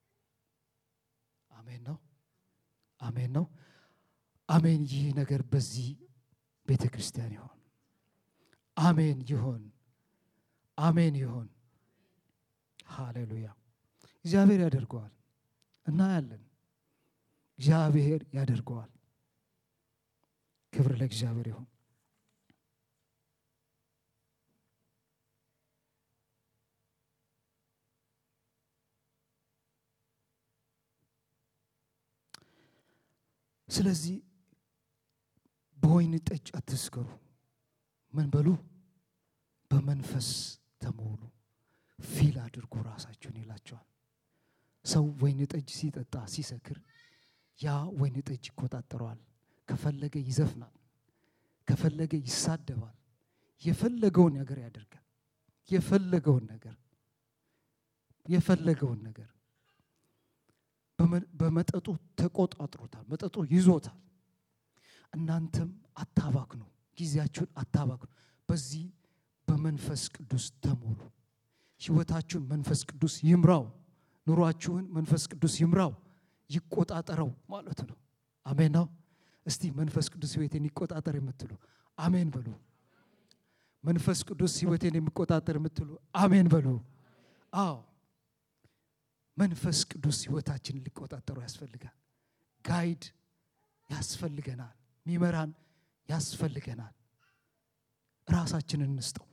አሜን ነው፣ አሜን ነው፣ አሜን። ይህ ነገር በዚህ ቤተ ክርስቲያን ይሆን። አሜን ይሆን፣ አሜን ይሆን። ሃሌሉያ። እግዚአብሔር ያደርገዋል፣ እናያለን። እግዚአብሔር ያደርገዋል። ክብር ለእግዚአብሔር ይሁን። ስለዚህ በወይን ጠጅ አትስከሩ፣ ምን በሉ? በመንፈስ ተሞሉ፣ ፊል አድርጉ ራሳችሁን ይላቸዋል። ሰው ወይን ጠጅ ሲጠጣ ሲሰክር ያ ወይን ጠጅ ይቆጣጠረዋል። ከፈለገ ይዘፍናል፣ ከፈለገ ይሳደባል፣ የፈለገውን ነገር ያደርጋል። የፈለገውን ነገር በመጠጡ ተቆጣጥሮታል፣ መጠጡ ይዞታል። እናንተም አታባክኑ፣ ጊዜያችሁን አታባክኑ። በዚህ በመንፈስ ቅዱስ ተሞሉ። ህይወታችሁን መንፈስ ቅዱስ ይምራው፣ ኑሯችሁን መንፈስ ቅዱስ ይምራው፣ ይቆጣጠረው ማለት ነው። አሜን ነው። እስቲ መንፈስ ቅዱስ ህይወቴን ይቆጣጠር የምትሉ አሜን በሉ። መንፈስ ቅዱስ ህይወቴን የሚቆጣጠር የምትሉ አሜን በሉ። አዎ መንፈስ ቅዱስ ህይወታችንን ሊቆጣጠሩ ያስፈልጋል። ጋይድ ያስፈልገናል፣ ሚመራን ያስፈልገናል። ራሳችንን እንስጠው።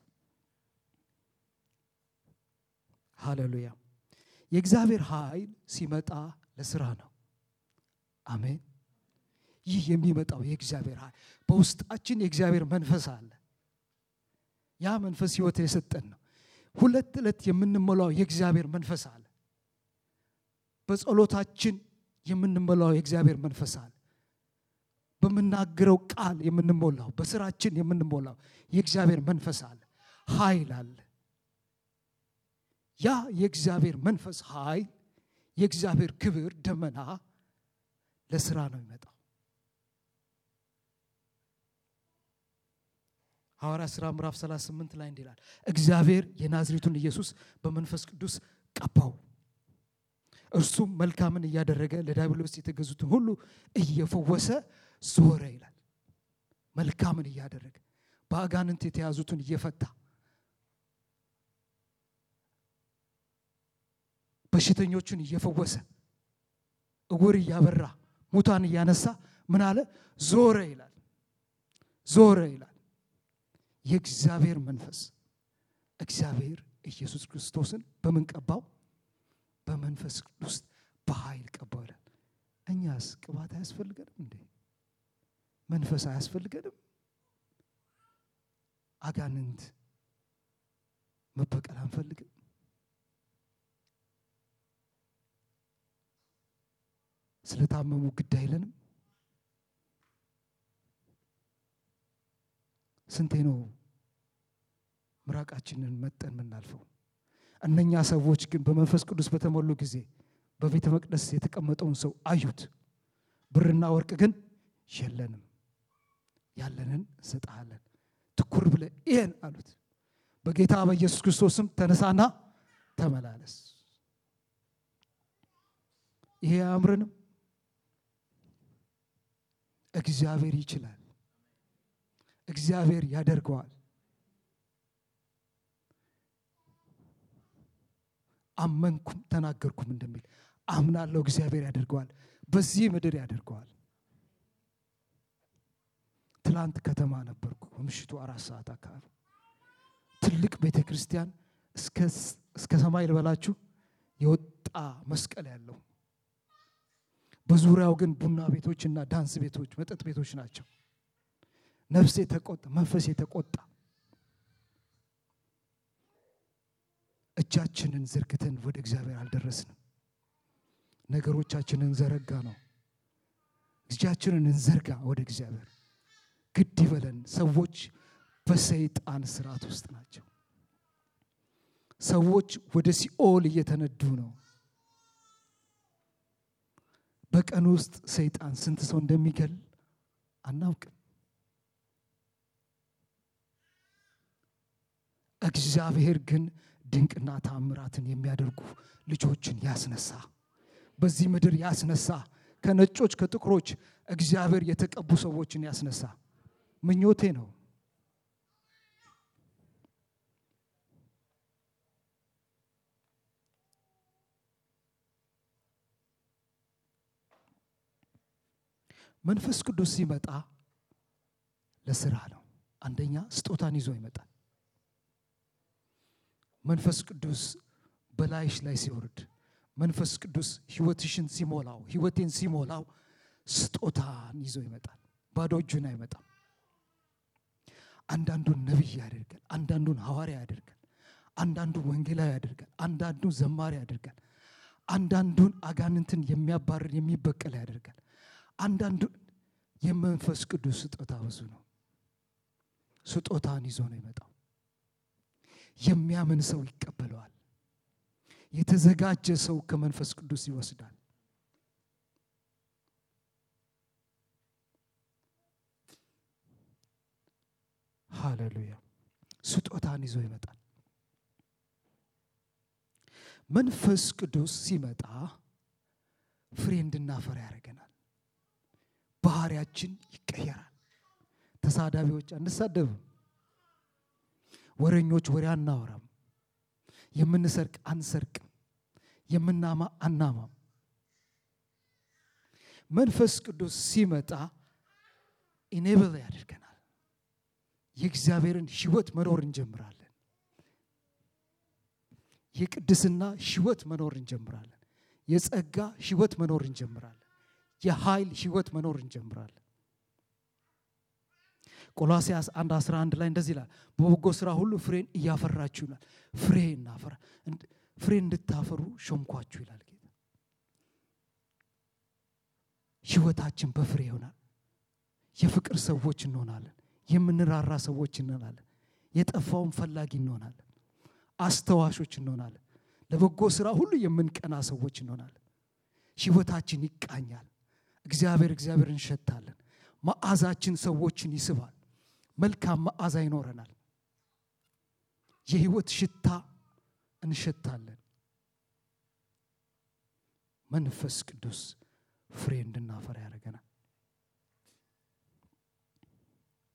ሃሌሉያ። የእግዚአብሔር ኃይል ሲመጣ ለስራ ነው። አሜን። ይህ የሚመጣው የእግዚአብሔር ኃይል በውስጣችን የእግዚአብሔር መንፈስ አለ። ያ መንፈስ ህይወት የሰጠን ነው። ሁለት ዕለት የምንሞላው የእግዚአብሔር መንፈስ አለ። በጸሎታችን የምንሞላው የእግዚአብሔር መንፈስ አለ። በመናገረው ቃል የምንሞላው፣ በስራችን የምንሞላው የእግዚአብሔር መንፈስ አለ። ኃይል አለ። ያ የእግዚአብሔር መንፈስ ኃይል፣ የእግዚአብሔር ክብር ደመና ለስራ ነው የሚመጣው። ሐዋርያት ሥራ ምዕራፍ 38 ላይ እንዲህ ይላል፣ እግዚአብሔር የናዝሬቱን ኢየሱስ በመንፈስ ቅዱስ ቀባው፣ እርሱም መልካምን እያደረገ ለዲያብሎስ የተገዙትን ሁሉ እየፈወሰ ዞረ ይላል። መልካምን እያደረገ በአጋንንት የተያዙትን እየፈታ በሽተኞችን እየፈወሰ እውር እያበራ ሙታን እያነሳ ምን አለ? ዞረ ይላል። ዞረ ይላል። የእግዚአብሔር መንፈስ እግዚአብሔር ኢየሱስ ክርስቶስን በምን ቀባው? በመንፈስ ቅዱስ በኃይል ቀባው ይላል። እኛስ ቅባት አያስፈልገንም እንዴ? መንፈስ አያስፈልገንም? አጋንንት መበቀል አንፈልግም? ስለታመሙ ግድ አይለንም? ስንቴ ነው ምራቃችንን መጠን የምናልፈው? እነኛ ሰዎች ግን በመንፈስ ቅዱስ በተሞሉ ጊዜ በቤተ መቅደስ የተቀመጠውን ሰው አዩት። ብርና ወርቅ ግን የለንም፣ ያለንን እንሰጥሃለን፣ ትኩር ብለህ ይሄን አሉት። በጌታ በኢየሱስ ክርስቶስም ተነሳና ተመላለስ። ይሄ አያምርንም? እግዚአብሔር ይችላል። እግዚአብሔር ያደርገዋል። አመንኩም ተናገርኩም እንደሚል አምናለሁ። እግዚአብሔር ያደርገዋል። በዚህ ምድር ያደርገዋል። ትላንት ከተማ ነበርኩ። ምሽቱ 4 ሰዓት አካባቢ ትልቅ ቤተክርስቲያን እስከ ሰማይ ልበላችሁ የወጣ መስቀል ያለው፣ በዙሪያው ግን ቡና ቤቶችና ዳንስ ቤቶች፣ መጠጥ ቤቶች ናቸው። ነፍሴ ተቆጣ፣ መንፈሴ ተቆጣ። እጃችንን ዘርግተን ወደ እግዚአብሔር አልደረስንም። ነገሮቻችንን ዘረጋ ነው። እጃችንን እንዘርጋ ወደ እግዚአብሔር። ግድ ይበለን። ሰዎች በሰይጣን ስርዓት ውስጥ ናቸው። ሰዎች ወደ ሲኦል እየተነዱ ነው። በቀን ውስጥ ሰይጣን ስንት ሰው እንደሚገል አናውቅም። እግዚአብሔር ግን ድንቅና ተአምራትን የሚያደርጉ ልጆችን ያስነሳ፣ በዚህ ምድር ያስነሳ። ከነጮች ከጥቁሮች እግዚአብሔር የተቀቡ ሰዎችን ያስነሳ ምኞቴ ነው። መንፈስ ቅዱስ ሲመጣ ለስራ ነው። አንደኛ ስጦታን ይዞ ይመጣል። መንፈስ ቅዱስ በላይሽ ላይ ሲወርድ፣ መንፈስ ቅዱስ ህይወትሽን ሲሞላው፣ ህይወቴን ሲሞላው ስጦታን ይዞ ይመጣል። ባዶ እጁን አይመጣም። አንዳንዱን ነብይ ያደርጋል፣ አንዳንዱን ሐዋርያ ያደርጋል፣ አንዳንዱን ወንጌላዊ ያደርጋል፣ አንዳንዱን ዘማሪ ያደርጋል፣ አንዳንዱን አጋንንትን የሚያባርር የሚበቀል ያደርጋል። አንዳንዱ የመንፈስ ቅዱስ ስጦታ ብዙ ነው። ስጦታን ይዞ ነው ይመጣው። የሚያምን ሰው ይቀበለዋል። የተዘጋጀ ሰው ከመንፈስ ቅዱስ ይወስዳል። ሃሌሉያ። ስጦታን ይዞ ይመጣል። መንፈስ ቅዱስ ሲመጣ ፍሬ እንድናፈራ ያደርገናል። ባህሪያችን ይቀየራል። ተሳዳቢዎች አንሳደብም። ወሬኞች ወሬ አናወራም። የምንሰርቅ አንሰርቅም። የምናማ አናማም። መንፈስ ቅዱስ ሲመጣ ኢኔብል ያደርገናል። የእግዚአብሔርን ህይወት መኖር እንጀምራለን። የቅድስና ህይወት መኖር እንጀምራለን። የጸጋ ህይወት መኖር እንጀምራለን። የኃይል ህይወት መኖር እንጀምራለን። ቆላስይስ 1:11 ላይ እንደዚህ ይላል፣ በበጎ ስራ ሁሉ ፍሬን እያፈራችሁ ይላል። ፍሬ እናፈራ፣ ፍሬ እንድታፈሩ ሾምኳችሁ ይላል ጌታ። ህይወታችን በፍሬ ይሆናል። የፍቅር ሰዎች እንሆናለን። የምንራራ ሰዎች እንሆናለን። የጠፋውን ፈላጊ እንሆናለን። አስተዋሾች እንሆናለን። ለበጎ ስራ ሁሉ የምንቀና ሰዎች እንሆናለን። ህይወታችን ይቃኛል። እግዚአብሔርን እንሸታለን። መዓዛችን ሰዎችን ይስባል። መልካም መዓዛ ይኖረናል። የህይወት ሽታ እንሸታለን። መንፈስ ቅዱስ ፍሬ እንድናፈራ ያደርገናል።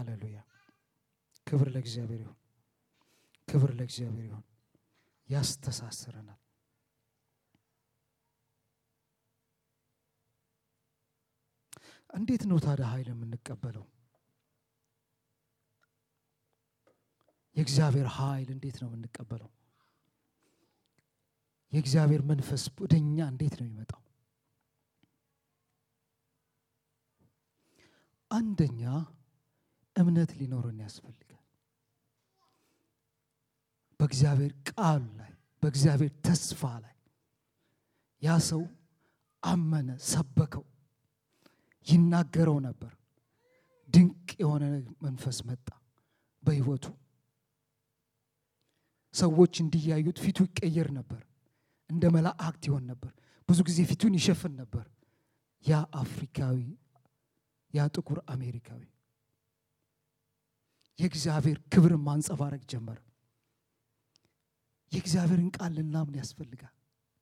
ሃሌሉያ። ክብር ለእግዚአብሔር ይሁን። ክብር ለእግዚአብሔር ይሁን። ያስተሳስረናል። እንዴት ነው ታዲያ ኃይል የምንቀበለው? የእግዚአብሔር ኃይል እንዴት ነው የምንቀበለው? የእግዚአብሔር መንፈስ ወደኛ እንዴት ነው የሚመጣው? አንደኛ እምነት ሊኖረን ያስፈልጋል። በእግዚአብሔር ቃል ላይ፣ በእግዚአብሔር ተስፋ ላይ ያ ሰው አመነ፣ ሰበከው፣ ይናገረው ነበር። ድንቅ የሆነ መንፈስ መጣ በህይወቱ። ሰዎች እንዲያዩት ፊቱ ይቀየር ነበር። እንደ መላእክት ይሆን ነበር። ብዙ ጊዜ ፊቱን ይሸፍን ነበር። ያ አፍሪካዊ፣ ያ ጥቁር አሜሪካዊ የእግዚአብሔር ክብር ማንጸባረቅ ጀመረ። የእግዚአብሔርን ቃል ልናምን ያስፈልጋል።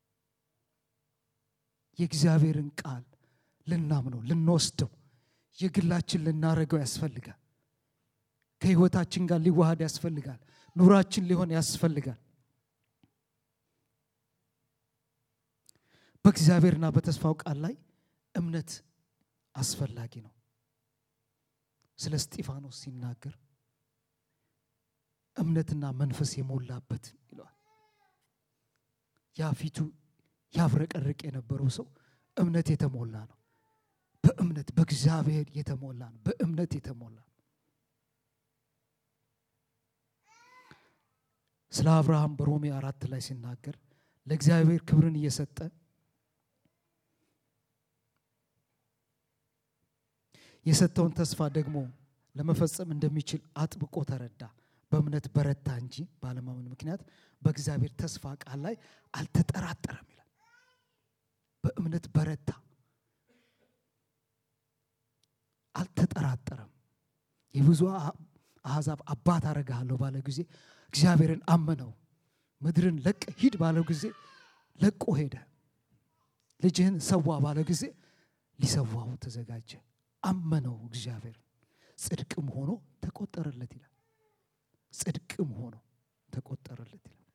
የእግዚአብሔርን ቃል ልናምነው፣ ልንወስደው፣ የግላችን ልናረገው ያስፈልጋል። ከህይወታችን ጋር ሊዋሃድ ያስፈልጋል። ኑራችን ሊሆን ያስፈልጋል። በእግዚአብሔርና በተስፋው ቃል ላይ እምነት አስፈላጊ ነው። ስለ እስጢፋኖስ ሲናገር እምነትና መንፈስ የሞላበት ይላል። ያ ፊቱ ያብረቀርቅ የነበረው ሰው እምነት የተሞላ ነው። በእምነት በእግዚአብሔር የተሞላ ነው። በእምነት የተሞላ ነው። ስለ አብርሃም በሮሜ 4 ላይ ሲናገር ለእግዚአብሔር ክብርን እየሰጠ የሰጠውን ተስፋ ደግሞ ለመፈጸም እንደሚችል አጥብቆ ተረዳ። በእምነት በረታ እንጂ ባለማመን ምክንያት በእግዚአብሔር ተስፋ ቃል ላይ አልተጠራጠረም ይላል። በእምነት በረታ፣ አልተጠራጠረም። የብዙ አሕዛብ አባት አረጋለሁ ባለ ጊዜ እግዚአብሔርን አመነው። ምድርን ለቀ ሂድ ባለው ጊዜ ለቆ ሄደ። ልጅህን ሰዋ ባለ ጊዜ ሊሰዋው ተዘጋጀ። አመነው እግዚአብሔር። ጽድቅም ሆኖ ተቆጠረለት ይላል። ጽድቅም ሆኖ ተቆጠረለት ይላል።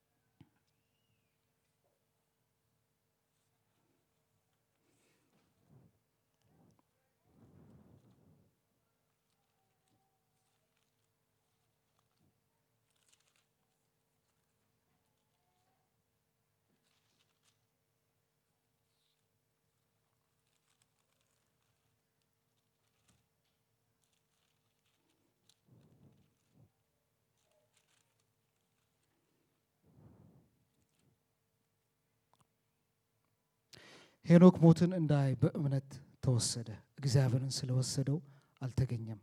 ሄኖክ ሞትን እንዳይ በእምነት ተወሰደ። እግዚአብሔርን ስለወሰደው አልተገኘም።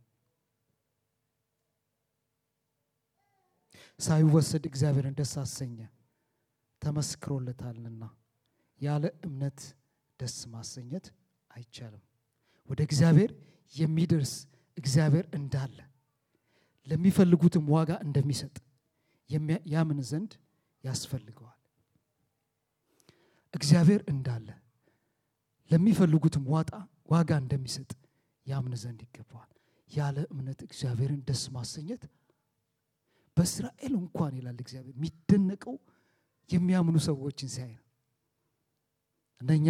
ሳይወሰድ እግዚአብሔርን ደስ አሰኘ፣ ተመስክሮለታልና። ያለ እምነት ደስ ማሰኘት አይቻልም። ወደ እግዚአብሔር የሚደርስ እግዚአብሔር እንዳለ ለሚፈልጉትም ዋጋ እንደሚሰጥ ያምን ዘንድ ያስፈልገዋል። እግዚአብሔር እንዳለ ለሚፈልጉትም ዋጋ እንደሚሰጥ ያምን ዘንድ ይገባዋል። ያለ እምነት እግዚአብሔርን ደስ ማሰኘት በእስራኤል እንኳን ይላል እግዚአብሔር የሚደነቀው የሚያምኑ ሰዎችን ሲያይ ነው። እነኛ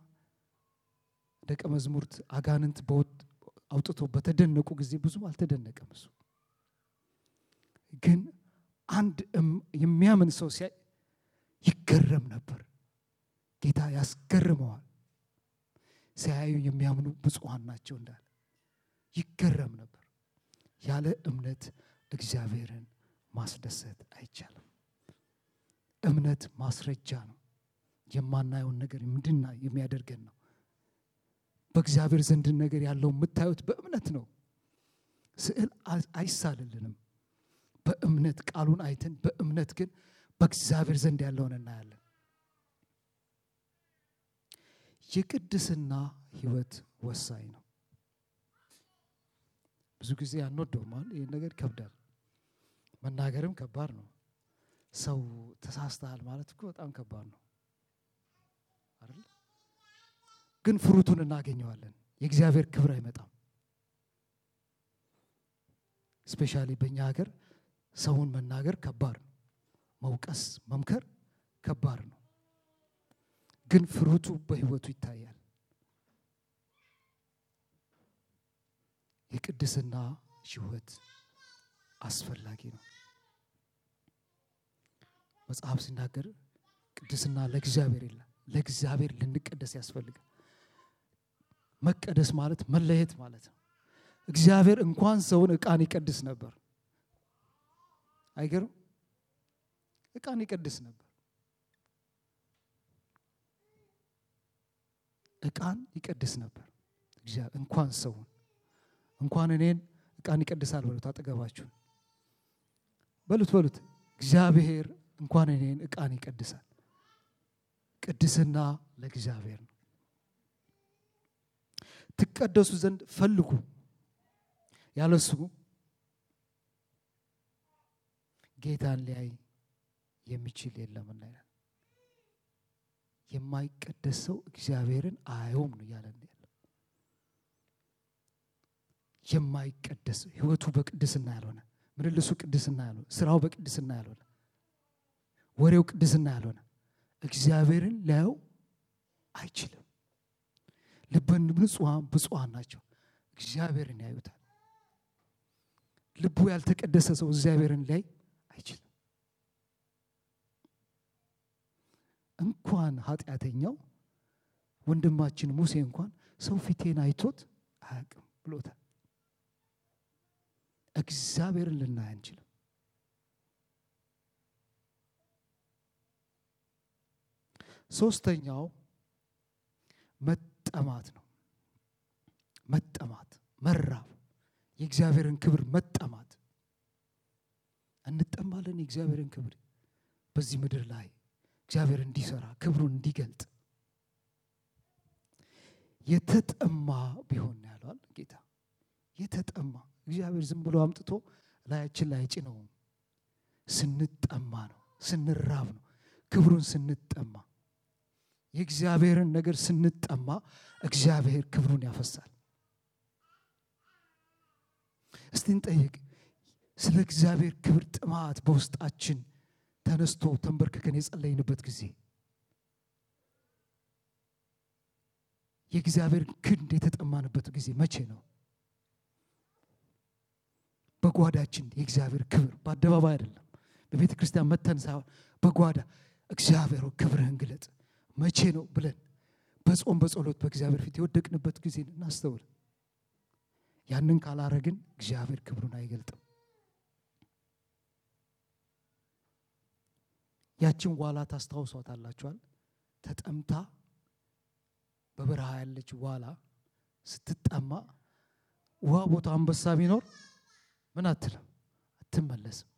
ደቀ መዝሙርት አጋንንት አውጥቶ በተደነቁ ጊዜ ብዙም አልተደነቀም እሱ። ግን አንድ የሚያምን ሰው ሲያይ ይገረም ነበር። ጌታ ያስገርመዋል። ሲያዩ የሚያምኑ ብፁዓን ናቸው እንዳለ ይገረም ነበር። ያለ እምነት እግዚአብሔርን ማስደሰት አይቻልም። እምነት ማስረጃ ነው። የማናየውን ነገር እንድናይ የሚያደርገን ነው። በእግዚአብሔር ዘንድ ነገር ያለው የምታዩት በእምነት ነው። ስዕል አይሳልልንም። በእምነት ቃሉን አይተን በእምነት ግን በእግዚአብሔር ዘንድ ያለውን እናያለን። የቅድስና ህይወት ወሳኝ ነው። ብዙ ጊዜ አንወደውም ማለት ይሄ ነገር ከብዳል። መናገርም ከባድ ነው። ሰው ተሳስተሃል ማለት እኮ በጣም ከባድ ነው አይደል? ግን ፍሩቱን እናገኘዋለን። የእግዚአብሔር ክብር አይመጣም። ስፔሻሊ በእኛ ሀገር ሰውን መናገር ከባድ ነው። መውቀስ መምከር ከባድ ነው። ግን ፍሩቱ በህይወቱ ይታያል። የቅድስና ህይወት አስፈላጊ ነው። መጽሐፍ ሲናገር ቅድስና ለእግዚአብሔር ይላል። ለእግዚአብሔር ልንቀደስ ያስፈልጋል። መቀደስ ማለት መለየት ማለት ነው። እግዚአብሔር እንኳን ሰውን ዕቃን ይቀድስ ነበር። አይገርም? ዕቃን ይቀድስ ነበር። ዕቃን ይቀድስ ነበር እግዚአብሔር። እንኳን ሰውን እንኳን እኔን ዕቃን ይቀድሳል በሉት። አጠገባችሁ በሉት እግዚአብሔር እንኳን እኔን ዕቃን ይቀድሳል። ቅድስና ለእግዚአብሔር ነው። ትቀደሱ ዘንድ ፈልጉ፣ ያለሱ ጌታን ሊያይ የሚችል የለምና ይላል። የማይቀደስ ሰው እግዚአብሔርን አያየውም ነው ያለን። የማይቀደስ ህይወቱ በቅድስና ያልሆነ፣ ምልልሱ ቅድስና ያልሆነ፣ ስራው በቅድስና ያልሆነ፣ ወሬው ቅድስና ያልሆነ እግዚአብሔርን ሊያየው አይችልም። ልበን ንጹሃን ብፁዓን ናቸው እግዚአብሔርን ያዩታል። ልቡ ያልተቀደሰ ሰው እግዚአብሔርን ሊያይ አይችልም። እንኳን ኃጢአተኛው ወንድማችን ሙሴ እንኳን ሰው ፊቴን አይቶት አያውቅም ብሎታል። እግዚአብሔርን ልናይ አንችልም። ሶስተኛው መጠማት ነው። መጠማት፣ መራብ፣ የእግዚአብሔርን ክብር መጠማት። እንጠማለን የእግዚአብሔርን ክብር በዚህ ምድር ላይ እግዚአብሔር እንዲሰራ ክብሩን እንዲገልጥ። የተጠማ ቢሆን ያሏል ጌታ። የተጠማ እግዚአብሔር ዝም ብሎ አምጥቶ ላያችን ላይ ጭነው። ስንጠማ ነው፣ ስንራብ ነው። ክብሩን ስንጠማ፣ የእግዚአብሔርን ነገር ስንጠማ እግዚአብሔር ክብሩን ያፈሳል። እስቲ እንጠይቅ። ስለ እግዚአብሔር ክብር ጥማት በውስጣችን ተነስቶ ተንበርክከን የጸለይንበት ጊዜ፣ የእግዚአብሔር ክንድ የተጠማንበት ጊዜ መቼ ነው? በጓዳችን የእግዚአብሔር ክብር በአደባባይ አይደለም፣ በቤተ ክርስቲያን መተን ሳይሆን በጓዳ እግዚአብሔር ክብርህን ግለጥ መቼ ነው ብለን በጾም በጸሎት በእግዚአብሔር ፊት የወደቅንበት ጊዜ እናስተውል። ያንን ካላረግን እግዚአብሔር ክብሩን አይገልጥም። ያችን ዋላ ታስታውሷታላችኋል? ተጠምታ በበረሃ ያለች ዋላ ስትጠማ ውሃ ቦታ አንበሳ ቢኖር ምን አትልም፣ አትመለስም።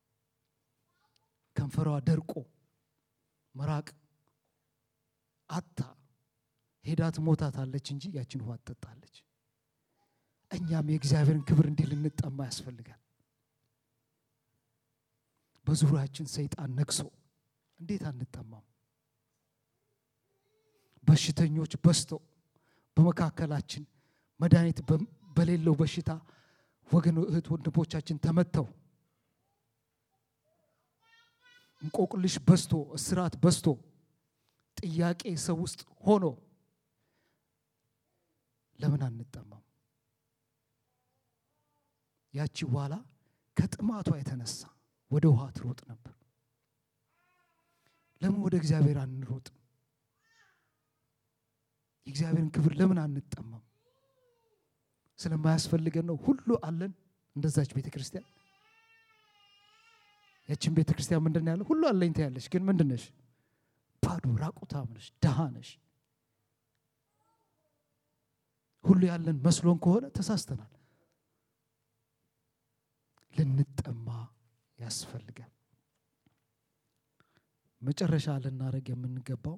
ከንፈሯ ደርቆ መራቅ አታ ሄዳት ሞታታለች እንጂ ያችን ውሃ ትጠጣለች። እኛም የእግዚአብሔርን ክብር እንዲህ ልንጠማ ያስፈልጋል። በዙሪያችን ሰይጣን ነግሶ እንዴት አንጠማም? በሽተኞች በዝተው በመካከላችን መድኃኒት በሌለው በሽታ ወገን እህት ወንድሞቻችን ተመተው፣ እንቆቅልሽ በዝቶ፣ እስራት በዝቶ፣ ጥያቄ ሰው ውስጥ ሆኖ ለምን አንጠማም? ያቺ ዋላ ከጥማቷ የተነሳ ወደ ውሃ ትሮጥ ነበር። ለምን ወደ እግዚአብሔር አንሮጥ? የእግዚአብሔርን ክብር ለምን አንጠማም? ስለማያስፈልገን ነው። ሁሉ አለን። እንደዛች ቤተክርስቲያን፣ ያቺን ቤተክርስቲያን ምንድነው ያለው? ሁሉ አለኝ ታያለሽ፣ ግን ምንድነሽ? ባዶ ራቁታም ነሽ፣ ደሃ ነሽ። ሁሉ ያለን መስሎን ከሆነ ተሳስተናል። ልንጠማ ያስፈልጋል። መጨረሻ ልናረግ የምንገባው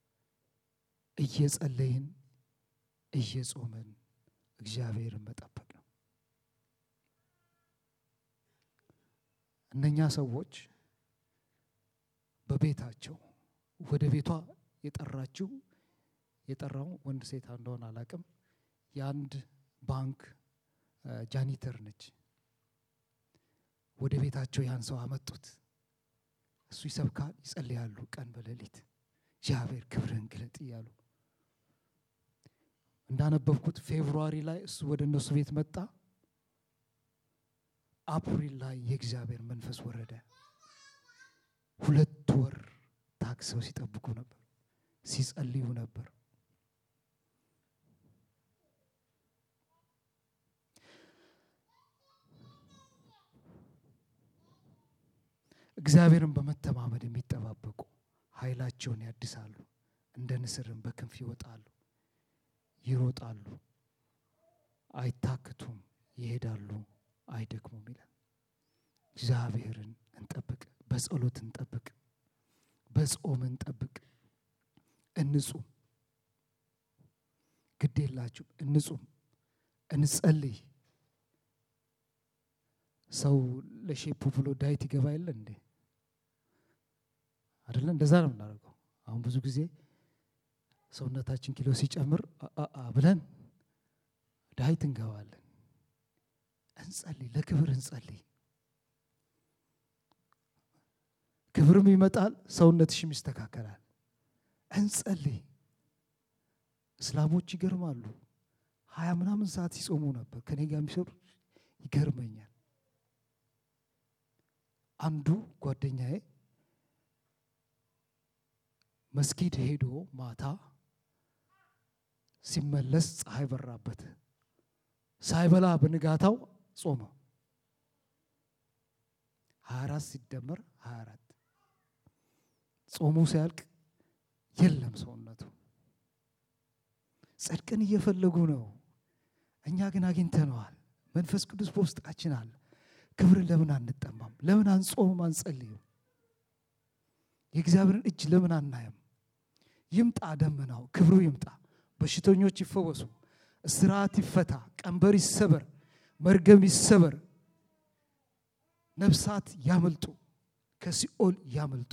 እየጸለይን እየጾመን እግዚአብሔርን መጠበቅ ነው። እነኛ ሰዎች በቤታቸው ወደ ቤቷ የጠራው ወንድ ሴት እንደሆነ አላውቅም፣ የአንድ ባንክ ጃኒተር ነች። ወደ ቤታቸው ያን ሰው አመጡት። እሱ ይሰብካል፣ ይጸልያሉ ቀን በሌሊት እግዚአብሔር ክብርን ግለጥ እያሉ። እንዳነበብኩት ፌብሩዋሪ ላይ እሱ ወደ እነሱ ቤት መጣ። አፕሪል ላይ የእግዚአብሔር መንፈስ ወረደ። 2 ወር ታክሰው ሲጠብቁ ነበር፣ ሲጸልዩ ነበር። እግዚአብሔርን በመተማመን የሚጠባበቁ ኃይላቸውን ያድሳሉ፣ እንደ ንስርም በክንፍ ይወጣሉ፣ ይሮጣሉ፣ አይታክቱም፣ ይሄዳሉ፣ አይደክሙም ይላል። እግዚአብሔርን እንጠብቅ፣ በጸሎት እንጠብቅ፣ በጾም እንጠብቅ፣ እንጹም። ግድ የላችሁ እንጹም፣ እንጸልይ። ሰው ለሼፑ ብሎ ዳይት ይገባ የለ እንዴ? አይደለ? እንደዛ ነው የምናደርገው። አሁን ብዙ ጊዜ ሰውነታችን ኪሎ ሲጨምር ብለን ዳይት እንገባለን። እንጸልይ፣ ለክብር እንጸልይ። ክብርም ይመጣል፣ ሰውነትሽም ይስተካከላል። እንጸልይ። እስላሞች ይገርማሉ። 20 ምናምን ሰዓት ሲጾሙ ነበር። ከኔ ጋር የሚሰሩ ይገርመኛል። አንዱ ጓደኛዬ መስጊድ ሄዶ ማታ ሲመለስ ፀሐይ በራበት፣ ሳይበላ በንጋታው ጾመ። 24 ሲደመር 24 ጾሙ ሲያልቅ የለም ሰውነቱ። ጽድቅን እየፈለጉ ነው፣ እኛ ግን አግኝተነዋል። መንፈስ ቅዱስ በውስጣችን አለ። ክብርን ለምን አንጠማም? ለምን አንጾምም? አንጸልይም? የእግዚአብሔርን እጅ ለምን አናየም? ይምጣ ደመናው፣ ክብሩ ይምጣ፣ በሽተኞች ይፈወሱ፣ እስራት ይፈታ፣ ቀንበር ይሰበር፣ መርገም ይሰበር፣ ነፍሳት ያመልጡ፣ ከሲኦል ያመልጡ።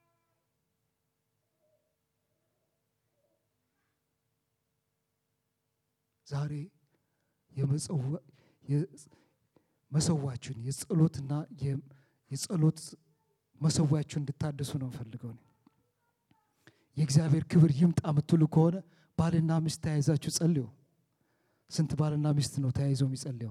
ዛሬ መሰዋችሁን የጸሎትና የጸሎት መሰዋችሁን እንድታደሱ ነው ፈልገው ነው። የእግዚአብሔር ክብር ይምጣ የምትሉ ከሆነ ባልና ሚስት ተያይዛችሁ ጸልዩ። ስንት ባልና ሚስት ነው ተያይዘው የሚጸልዩ?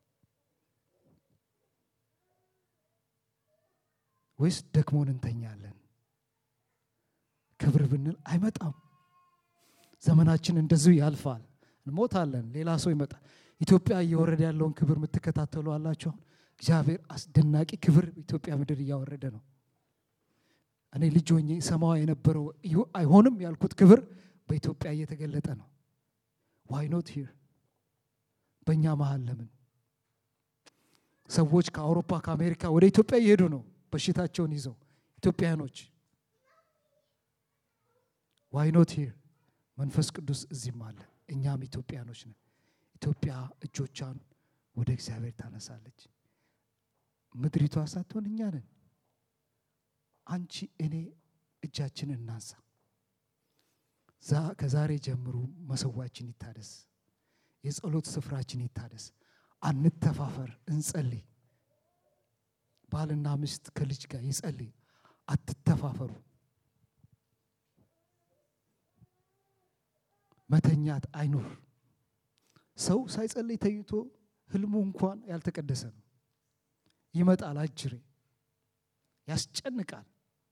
ወይስ ደክሞን እንተኛለን? ክብር ብንል አይመጣም። ዘመናችን እንደዚሁ ያልፋል፣ እንሞታለን፣ ሌላ ሰው ይመጣል። ኢትዮጵያ እየወረደ ያለውን ክብር የምትከታተሉ አላችሁ። እግዚአብሔር አስደናቂ ክብር ኢትዮጵያ ምድር እያወረደ ነው። እኔ ልጅ ሆኜ ሰማዋ የነበረው አይሆንም ያልኩት ክብር በኢትዮጵያ እየተገለጠ ነው። why not here? በእኛ መሃል ለምን ሰዎች ከአውሮፓ ከአሜሪካ ወደ ኢትዮጵያ እየሄዱ ነው በሽታቸውን ይዘው? ኢትዮጵያኖች why not here? መንፈስ ቅዱስ እዚህም አለ። እኛም ኢትዮጵያኖች ነን። ኢትዮጵያ እጆቿን ወደ እግዚአብሔር ታነሳለች። ምድሪቷ ሳትሆን እኛ ነን። አንቺ እኔ እጃችንን እናንሳ። ከዛሬ ጀምሮ መሰዋችን ይታደስ፣ የጸሎት ስፍራችን ይታደስ። አንተፋፈር፣ እንጸልይ። ባልና ሚስት ከልጅ ጋር ይጸልይ። አትተፋፈሩ። መተኛት አይኖር። ሰው ሳይጸልይ ተይቶ ህልሙ እንኳን ያልተቀደሰ ነው። ይመጣል አጅሬ፣ ያስጨንቃል።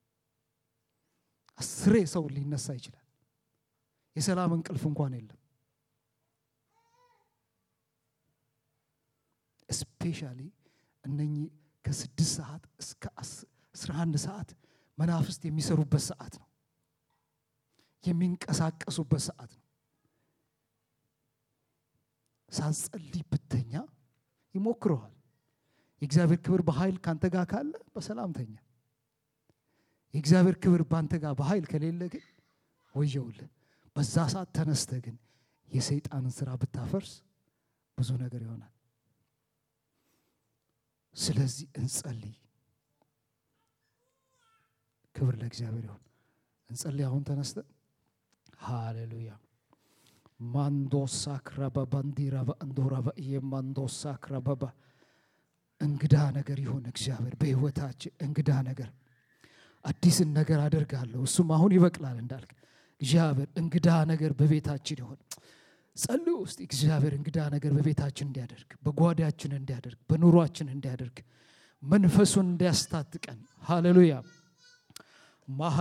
10 ሰው ሊነሳ ይችላል። የሰላም እንቅልፍ እንኳን የለም። ስፔሻሊ እነኚህ ከ6 ሰዓት እስከ 11 ሰዓት መናፍስት የሚሰሩበት ሰዓት ነው። የሚንቀሳቀሱበት ሰዓት ነው። ሳንጸልይ ብተኛ ይሞክረዋል። የእግዚአብሔር ክብር በኃይል ካንተ ጋር ካለ በሰላም ተኛ። የእግዚአብሔር ክብር ባንተ ጋር በኃይል ከሌለ ግን ወየውልህ። በዛ ሰዓት ተነስተህ ግን የሰይጣንን ስራ ብታፈርስ ብዙ ነገር ይሆናል። ስለዚህ እንጸልይ። ክብር ለእግዚአብሔር ይሁን። እንጸልይ። አሁን ተነስተህ ሃሌሉያ ማንዶ ሳክራባ ባንዲራ ባንዶራ በየማንዶ ሳክራባ እንግዳ ነገር ይሁን እግዚአብሔር በህይወታችን እንግዳ ነገር አዲስን ነገር አደርጋለሁ እሱም አሁን ይበቅላል እንዳልክ እግዚአብሔር እንግዳ ነገር በቤታችን ይሁን ጸልዩ እስቲ እግዚአብሔር እንግዳ ነገር በቤታችን እንዲያደርግ በጓዳችን እንዲያደርግ በኑሯችን እንዲያደርግ መንፈሱን እንዲያስታጥቀን ሃሌሉያ